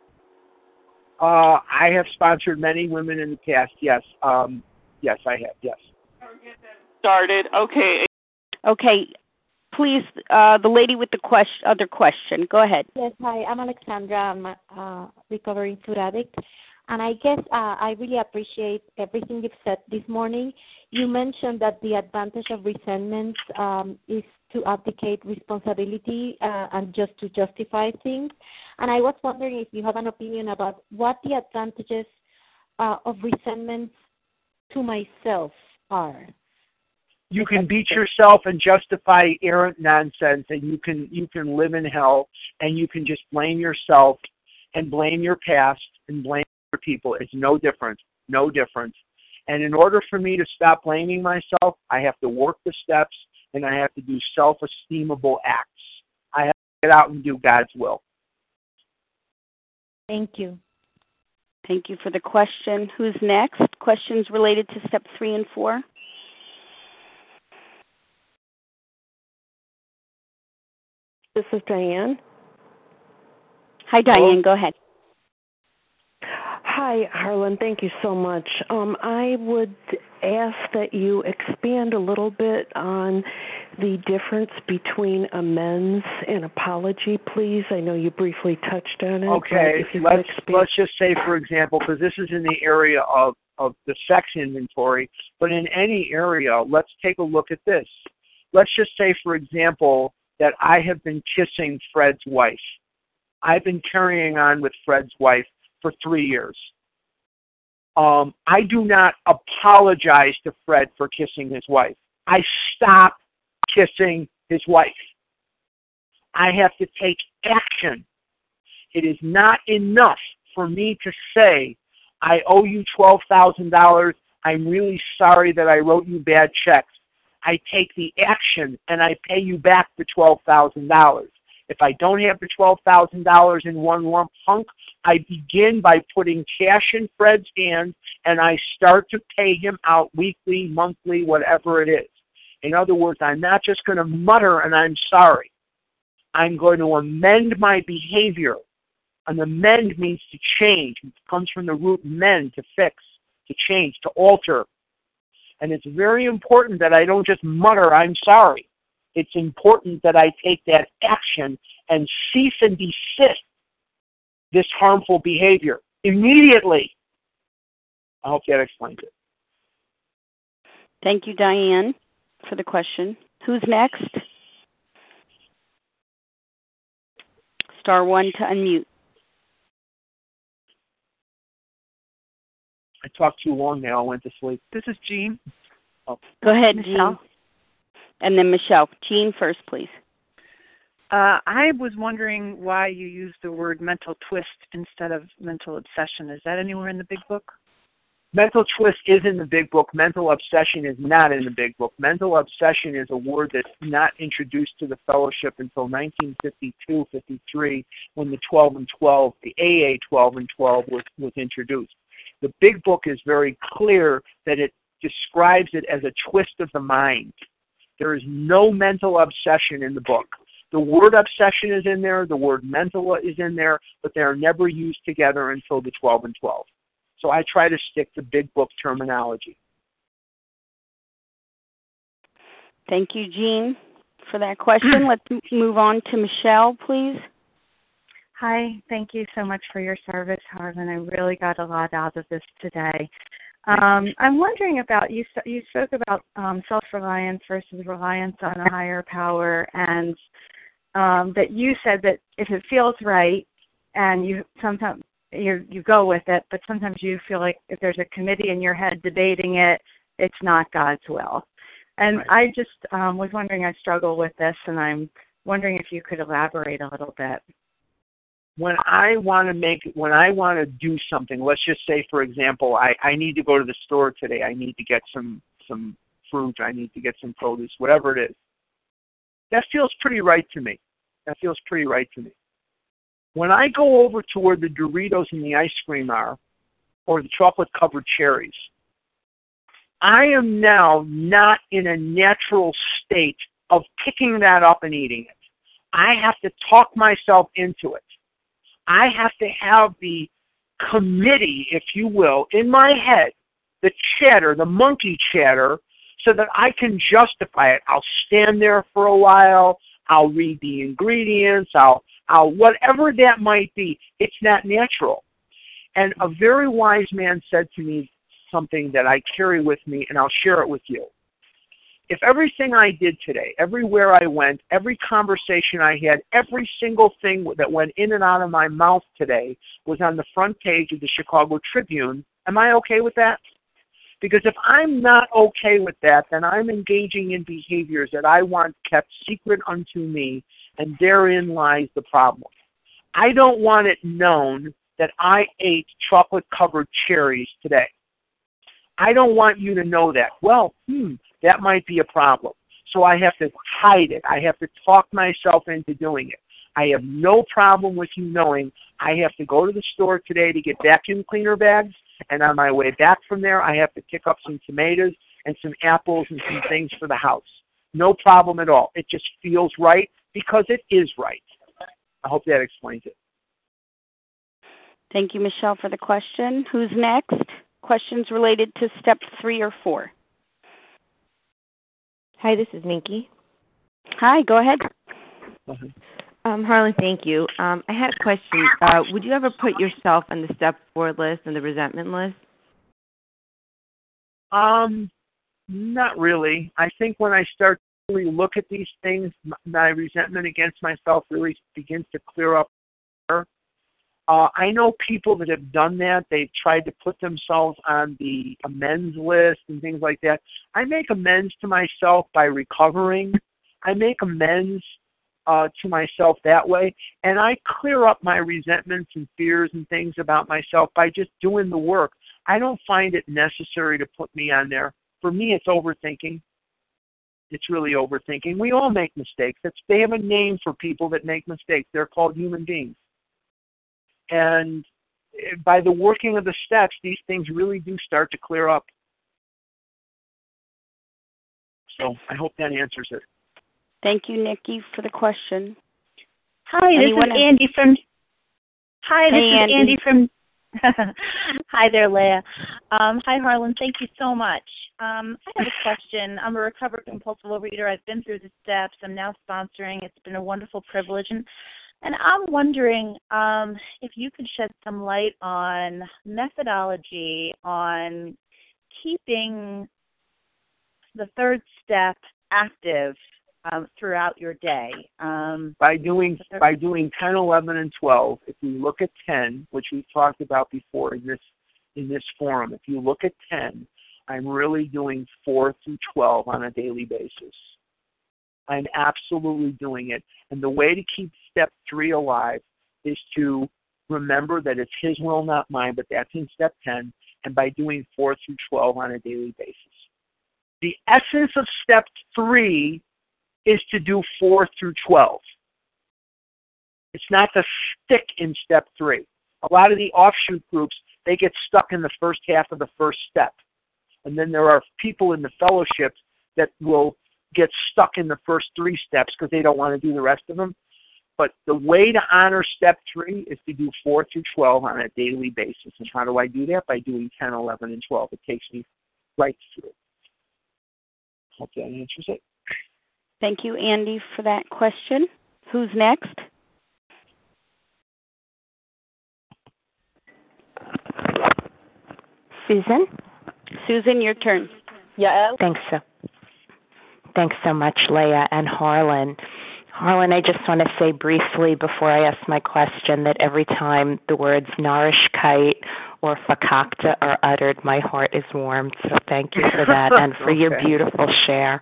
I have sponsored many women in the past, yes. Yes, I have, yes. Started, okay. Okay. please, the lady with the other question. Go ahead. Yes, hi, I'm Alexandra. I'm a recovering food addict. And I guess I really appreciate everything you've said this morning. You mentioned that the advantage of resentment is to abdicate responsibility and just to justify things. And I was wondering if you have an opinion about what the advantages of resentment to myself are. You can beat yourself and justify errant nonsense, and you can live in hell, and you can just blame yourself and blame your past and blame other people. It's no different. And in order for me to stop blaming myself, I have to work the steps, and I have to do self-esteemable acts. I have to get out and do God's will. Thank you. Thank you for the question. Who's next? Questions related to step 3 and 4? This is Diane. Hi, Diane. Go ahead. Hi, Harlan. Thank you so much. I would ask that you expand a little bit on the difference between amends and apology, please. I know you briefly touched on it. Okay, let's just say, for example, because this is in the area of the sex inventory, but in any area, let's take a look at this. Let's just say, for example, that I have been kissing Fred's wife. I've been carrying on with Fred's wife for 3 years. I do not apologize to Fred for kissing his wife. I stop kissing his wife. I have to take action. It is not enough for me to say, I owe you $12,000. I'm really sorry that I wrote you bad checks. I take the action and I pay you back the $12,000. If I don't have the $12,000 in one lump hunk, I begin by putting cash in Fred's hands and I start to pay him out weekly, monthly, whatever it is. In other words, I'm not just going to mutter and I'm sorry. I'm going to amend my behavior. An amend means to change. It comes from the root mend, to fix, to change, to alter. And it's very important that I don't just mutter, I'm sorry. It's important that I take that action and cease and desist this harmful behavior immediately. I hope that explains it. Thank you, Diane, for the question. Who's next? Star 1 to unmute. I talked too long now. I went to sleep. This is Jean. Oh. Go ahead, Michelle. Jean. And then Michelle. Jean first, please. I was wondering why you used the word mental twist instead of mental obsession. Is that anywhere in the big book? Mental twist is in the big book. Mental obsession is not in the big book. Mental obsession is a word that's not introduced to the fellowship until 1952-53, when the 12 and 12, the AA 12 and 12 was introduced. The big book is very clear that it describes it as a twist of the mind. There is no mental obsession in the book. The word obsession is in there, the word mental is in there, but they are never used together until the 12 and 12. So I try to stick to big book terminology. Thank you, Jean, for that question. Let's move on to Michelle, please. Hi, thank you so much for your service, Harlan. I really got a lot out of this today. I'm wondering about, you spoke about self-reliance versus reliance on a higher power, and that you said that if it feels right and you sometimes you go with it, but sometimes you feel like if there's a committee in your head debating it, it's not God's will. And right. I just was wondering, I struggle with this, and I'm wondering if you could elaborate a little bit. When I want to do something, let's just say, for example, I need to go to the store today. I need to get some fruit. I need to get some produce, whatever it is. That feels pretty right to me. When I go over to where the Doritos and the ice cream are, or the chocolate-covered cherries, I am now not in a natural state of picking that up and eating it. I have to talk myself into it. I have to have the committee, if you will, in my head, the chatter, the monkey chatter, so that I can justify it. I'll stand there for a while. I'll read the ingredients. I'll whatever that might be. It's not natural. And a very wise man said to me something that I carry with me, and I'll share it with you. If everything I did today, everywhere I went, every conversation I had, every single thing that went in and out of my mouth today was on the front page of the Chicago Tribune, am I okay with that? Because if I'm not okay with that, then I'm engaging in behaviors that I want kept secret unto me, and therein lies the problem. I don't want it known that I ate chocolate-covered cherries today. I don't want you to know that. Well, that might be a problem. So I have to hide it. I have to talk myself into doing it. I have no problem with you knowing I have to go to the store today to get vacuum cleaner bags, and on my way back from there, I have to pick up some tomatoes and some apples and some things for the house. No problem at all. It just feels right because it is right. I hope that explains it. Thank you, Michelle, for the question. Who's next? Questions related to step 3 or 4. Hi, this is Minky. Hi, go ahead. Harlan, thank you. I had a question. Would you ever put yourself on the step 4 list and the resentment list? Not really. I think when I start to really look at these things, my resentment against myself really begins to clear up. I know people that have done that. They've tried to put themselves on the amends list and things like that. I make amends to myself by recovering. I make amends to myself that way, and I clear up my resentments and fears and things about myself by just doing the work. I don't find it necessary to put me on there. For me, it's overthinking. It's really overthinking. We all make mistakes. They have a name for people that make mistakes. They're called human beings. And by the working of the steps, these things really do start to clear up. So I hope that answers it. Thank you, Nikki, for the question. Hi, this is Andy from. Hi, this is Andy from. Hi there, Leah. Hi, Harlan. Thank you so much. I have a question. I'm a recovered compulsive overeater. I've been through the steps. I'm now sponsoring. It's been a wonderful privilege. And I'm wondering if you could shed some light on methodology on keeping the third step active throughout your day. By doing 10, 11, and 12. If you look at 10, which we've talked about before in this forum, if you look at 10, I'm really doing 4 through 12 on a daily basis. I'm absolutely doing it. And the way to keep step 3 alive is to remember that it's his will, not mine, but that's in step 10, and by doing 4 through 12 on a daily basis. The essence of step 3 is to do 4 through 12. It's not to stick in step 3. A lot of the offshoot groups, they get stuck in the first half of the first step. And then there are people in the fellowships that will get stuck in the first 3 steps because they don't want to do the rest of them. But the way to honor step 3 is to do 4 through 12 on a daily basis. And how do I do that? By doing 10, 11, and 12. It takes me right through. Hope that answers it. Thank you, Andy, for that question. Who's next? Susan? Susan, your turn. Yeah. Thanks so much, Leah and Harlan. Harlan, I just want to say briefly before I ask my question that every time the words Narishkeit or Fakakta are uttered, my heart is warmed. So thank you for that and for your beautiful share.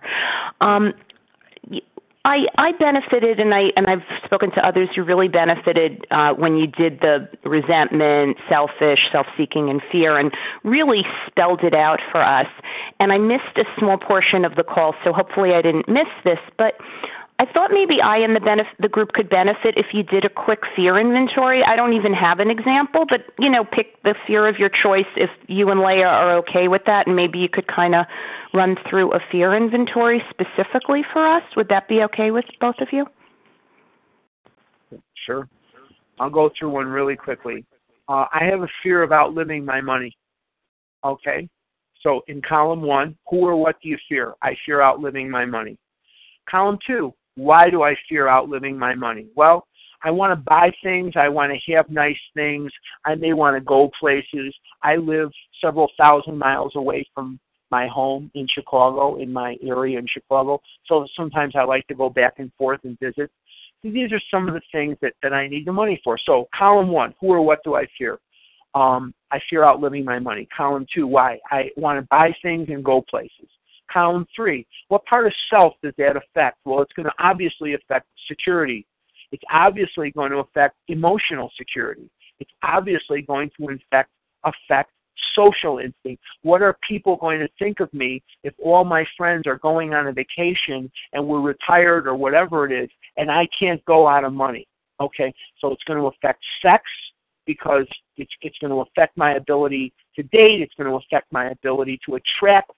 I benefited, and I've spoken to others who really benefited when you did the resentment, selfish, self-seeking, and fear, and really spelled it out for us. And I missed a small portion of the call, so hopefully I didn't miss this, but I thought maybe I and the group could benefit if you did a quick fear inventory. I don't even have an example, but, pick the fear of your choice if you and Leah are okay with that, and maybe you could kind of run through a fear inventory specifically for us. Would that be okay with both of you? Sure. I'll go through one really quickly. I have a fear of outliving my money. Okay? So in column 1, who or what do you fear? I fear outliving my money. Column 2, why do I fear outliving my money? Well, I want to buy things. I want to have nice things. I may want to go places. I live several thousand miles away from my home in Chicago, in my area in Chicago. So sometimes I like to go back and forth and visit. So these are some of the things that I need the money for. So column 1, who or what do I fear? I fear outliving my money. Column 2, why? I want to buy things and go places. Column 3, what part of self does that affect? Well, it's going to obviously affect security. It's obviously going to affect emotional security. It's obviously going to affect social instinct. What are people going to think of me if all my friends are going on a vacation and we're retired or whatever it is, and I can't go out of money? Okay, so it's going to affect sex because it's going to affect my ability to date. It's going to affect my ability to attract,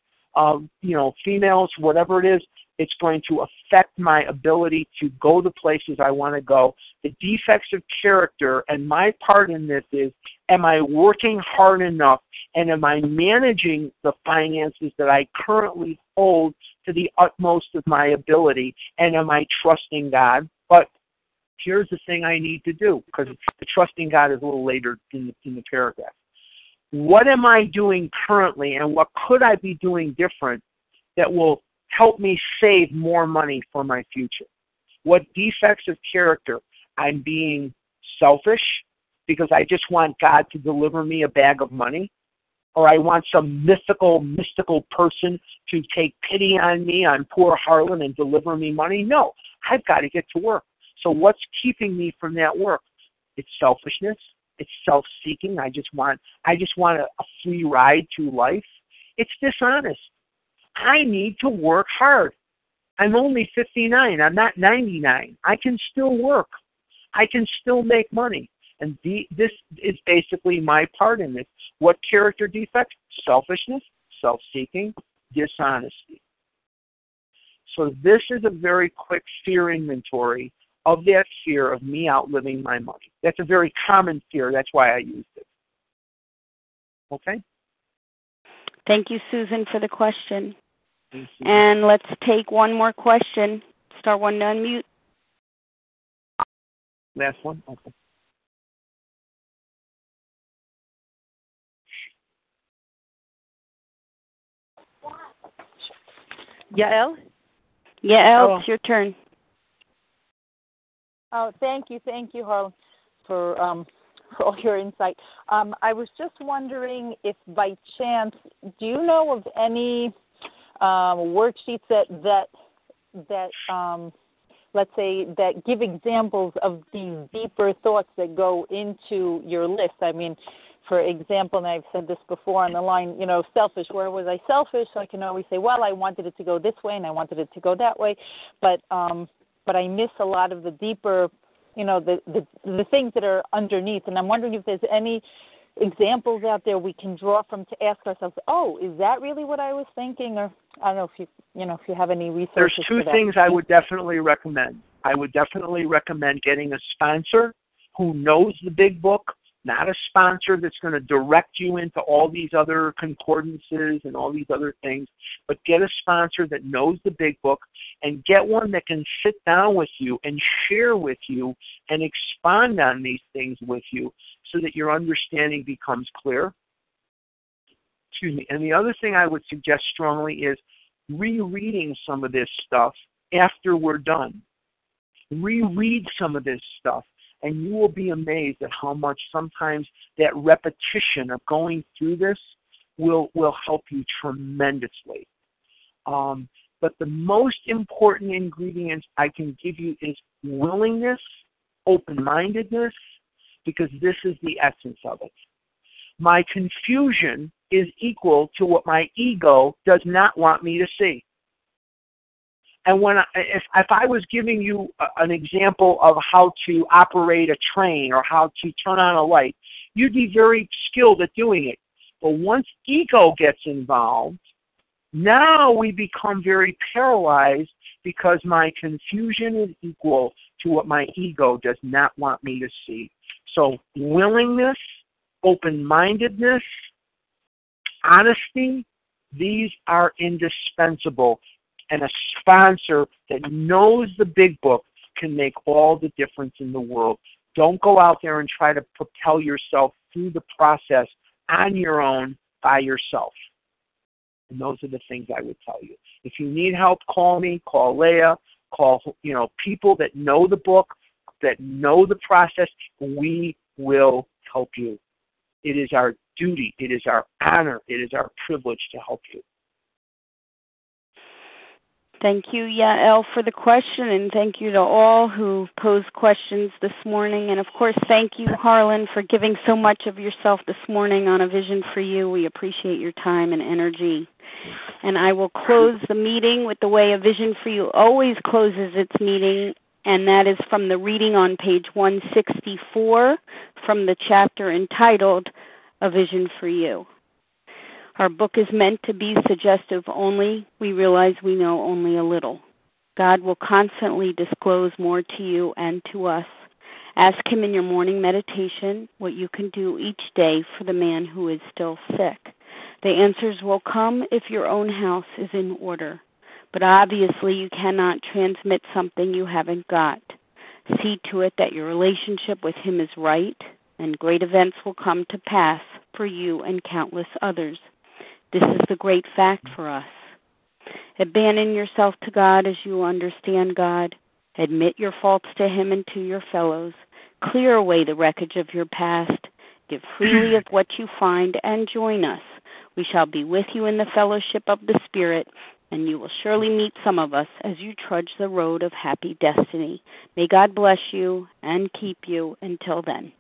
females, whatever it is. It's going to affect my ability to go the places I want to go. The defects of character, and my part in this is, am I working hard enough and am I managing the finances that I currently hold to the utmost of my ability, and am I trusting God? But here's the thing I need to do, because the trusting God is a little later in the paragraph. What am I doing currently, and what could I be doing different that will help me save more money for my future? What defects of character? I'm being selfish because I just want God to deliver me a bag of money, or I want some mystical person to take pity on me, on poor Harlan, and deliver me money. No, I've got to get to work. So what's keeping me from that work? It's selfishness. It's self-seeking. I just want a free ride through life. It's dishonest. I need to work hard. I'm only 59. I'm not 99. I can still work. I can still make money. And this is basically my part in this. What character defects? Selfishness, self-seeking, dishonesty. So this is a very quick fear inventory of that fear of me outliving my money. That's a very common fear. That's why I used it. Okay? Thank you, Susan, for the question. And let's take one more question. Star 1 to unmute. Last one? Okay. Yael? Yael, it's your turn. Oh, thank you, Harlan, for all your insight. I was just wondering if, by chance, do you know of any worksheets that let's say, that give examples of these deeper thoughts that go into your list? I mean, for example, and I've said this before on the line, selfish. Where was I selfish? So I can always say, well, I wanted it to go this way and I wanted it to go that way, but I miss a lot of the deeper, the things that are underneath. And I'm wondering if there's any examples out there we can draw from to ask ourselves, oh, is that really what I was thinking? Or I don't know if you have any resources. There's two things I would definitely recommend. I would definitely recommend getting a sponsor who knows the big book, not a sponsor that's going to direct you into all these other concordances and all these other things, but get a sponsor that knows the big book, and get one that can sit down with you and share with you and expand on these things with you so that your understanding becomes clear. Excuse me. And the other thing I would suggest strongly is rereading some of this stuff after we're done. Reread some of this stuff, and you will be amazed at how much sometimes that repetition of going through this will help you tremendously. But the most important ingredients I can give you is willingness, open-mindedness, because this is the essence of it. My confusion is equal to what my ego does not want me to see. And if I was giving you an example of how to operate a train or how to turn on a light, you'd be very skilled at doing it. But once ego gets involved, now we become very paralyzed because my confusion is equal to what my ego does not want me to see. So willingness, open-mindedness, honesty, These are indispensable, and a sponsor that knows the big book can make all the difference in the world. Don't go out there and try to propel yourself through the process on your own by yourself. And those are the things I would tell you. If you need help, call me, call Leah, call people that know the book, that know the process. We will help you. It is our duty, it is our honor, it is our privilege to help you. Thank you, Yael, for the question, and thank you to all who posed questions this morning. And, of course, thank you, Harlan, for giving so much of yourself this morning on A Vision for You. We appreciate your time and energy. And I will close the meeting with the way A Vision for You always closes its meeting, and that is from the reading on page 164 from the chapter entitled A Vision for You. Our book is meant to be suggestive only. We realize we know only a little. God will constantly disclose more to you and to us. Ask Him in your morning meditation what you can do each day for the man who is still sick. The answers will come if your own house is in order. But obviously you cannot transmit something you haven't got. See to it that your relationship with Him is right, and great events will come to pass for you and countless others. This is the great fact for us. Abandon yourself to God as you understand God. Admit your faults to Him and to your fellows. Clear away the wreckage of your past. Give freely of what you find and join us. We shall be with you in the fellowship of the Spirit, and you will surely meet some of us as you trudge the road of happy destiny. May God bless you and keep you until then.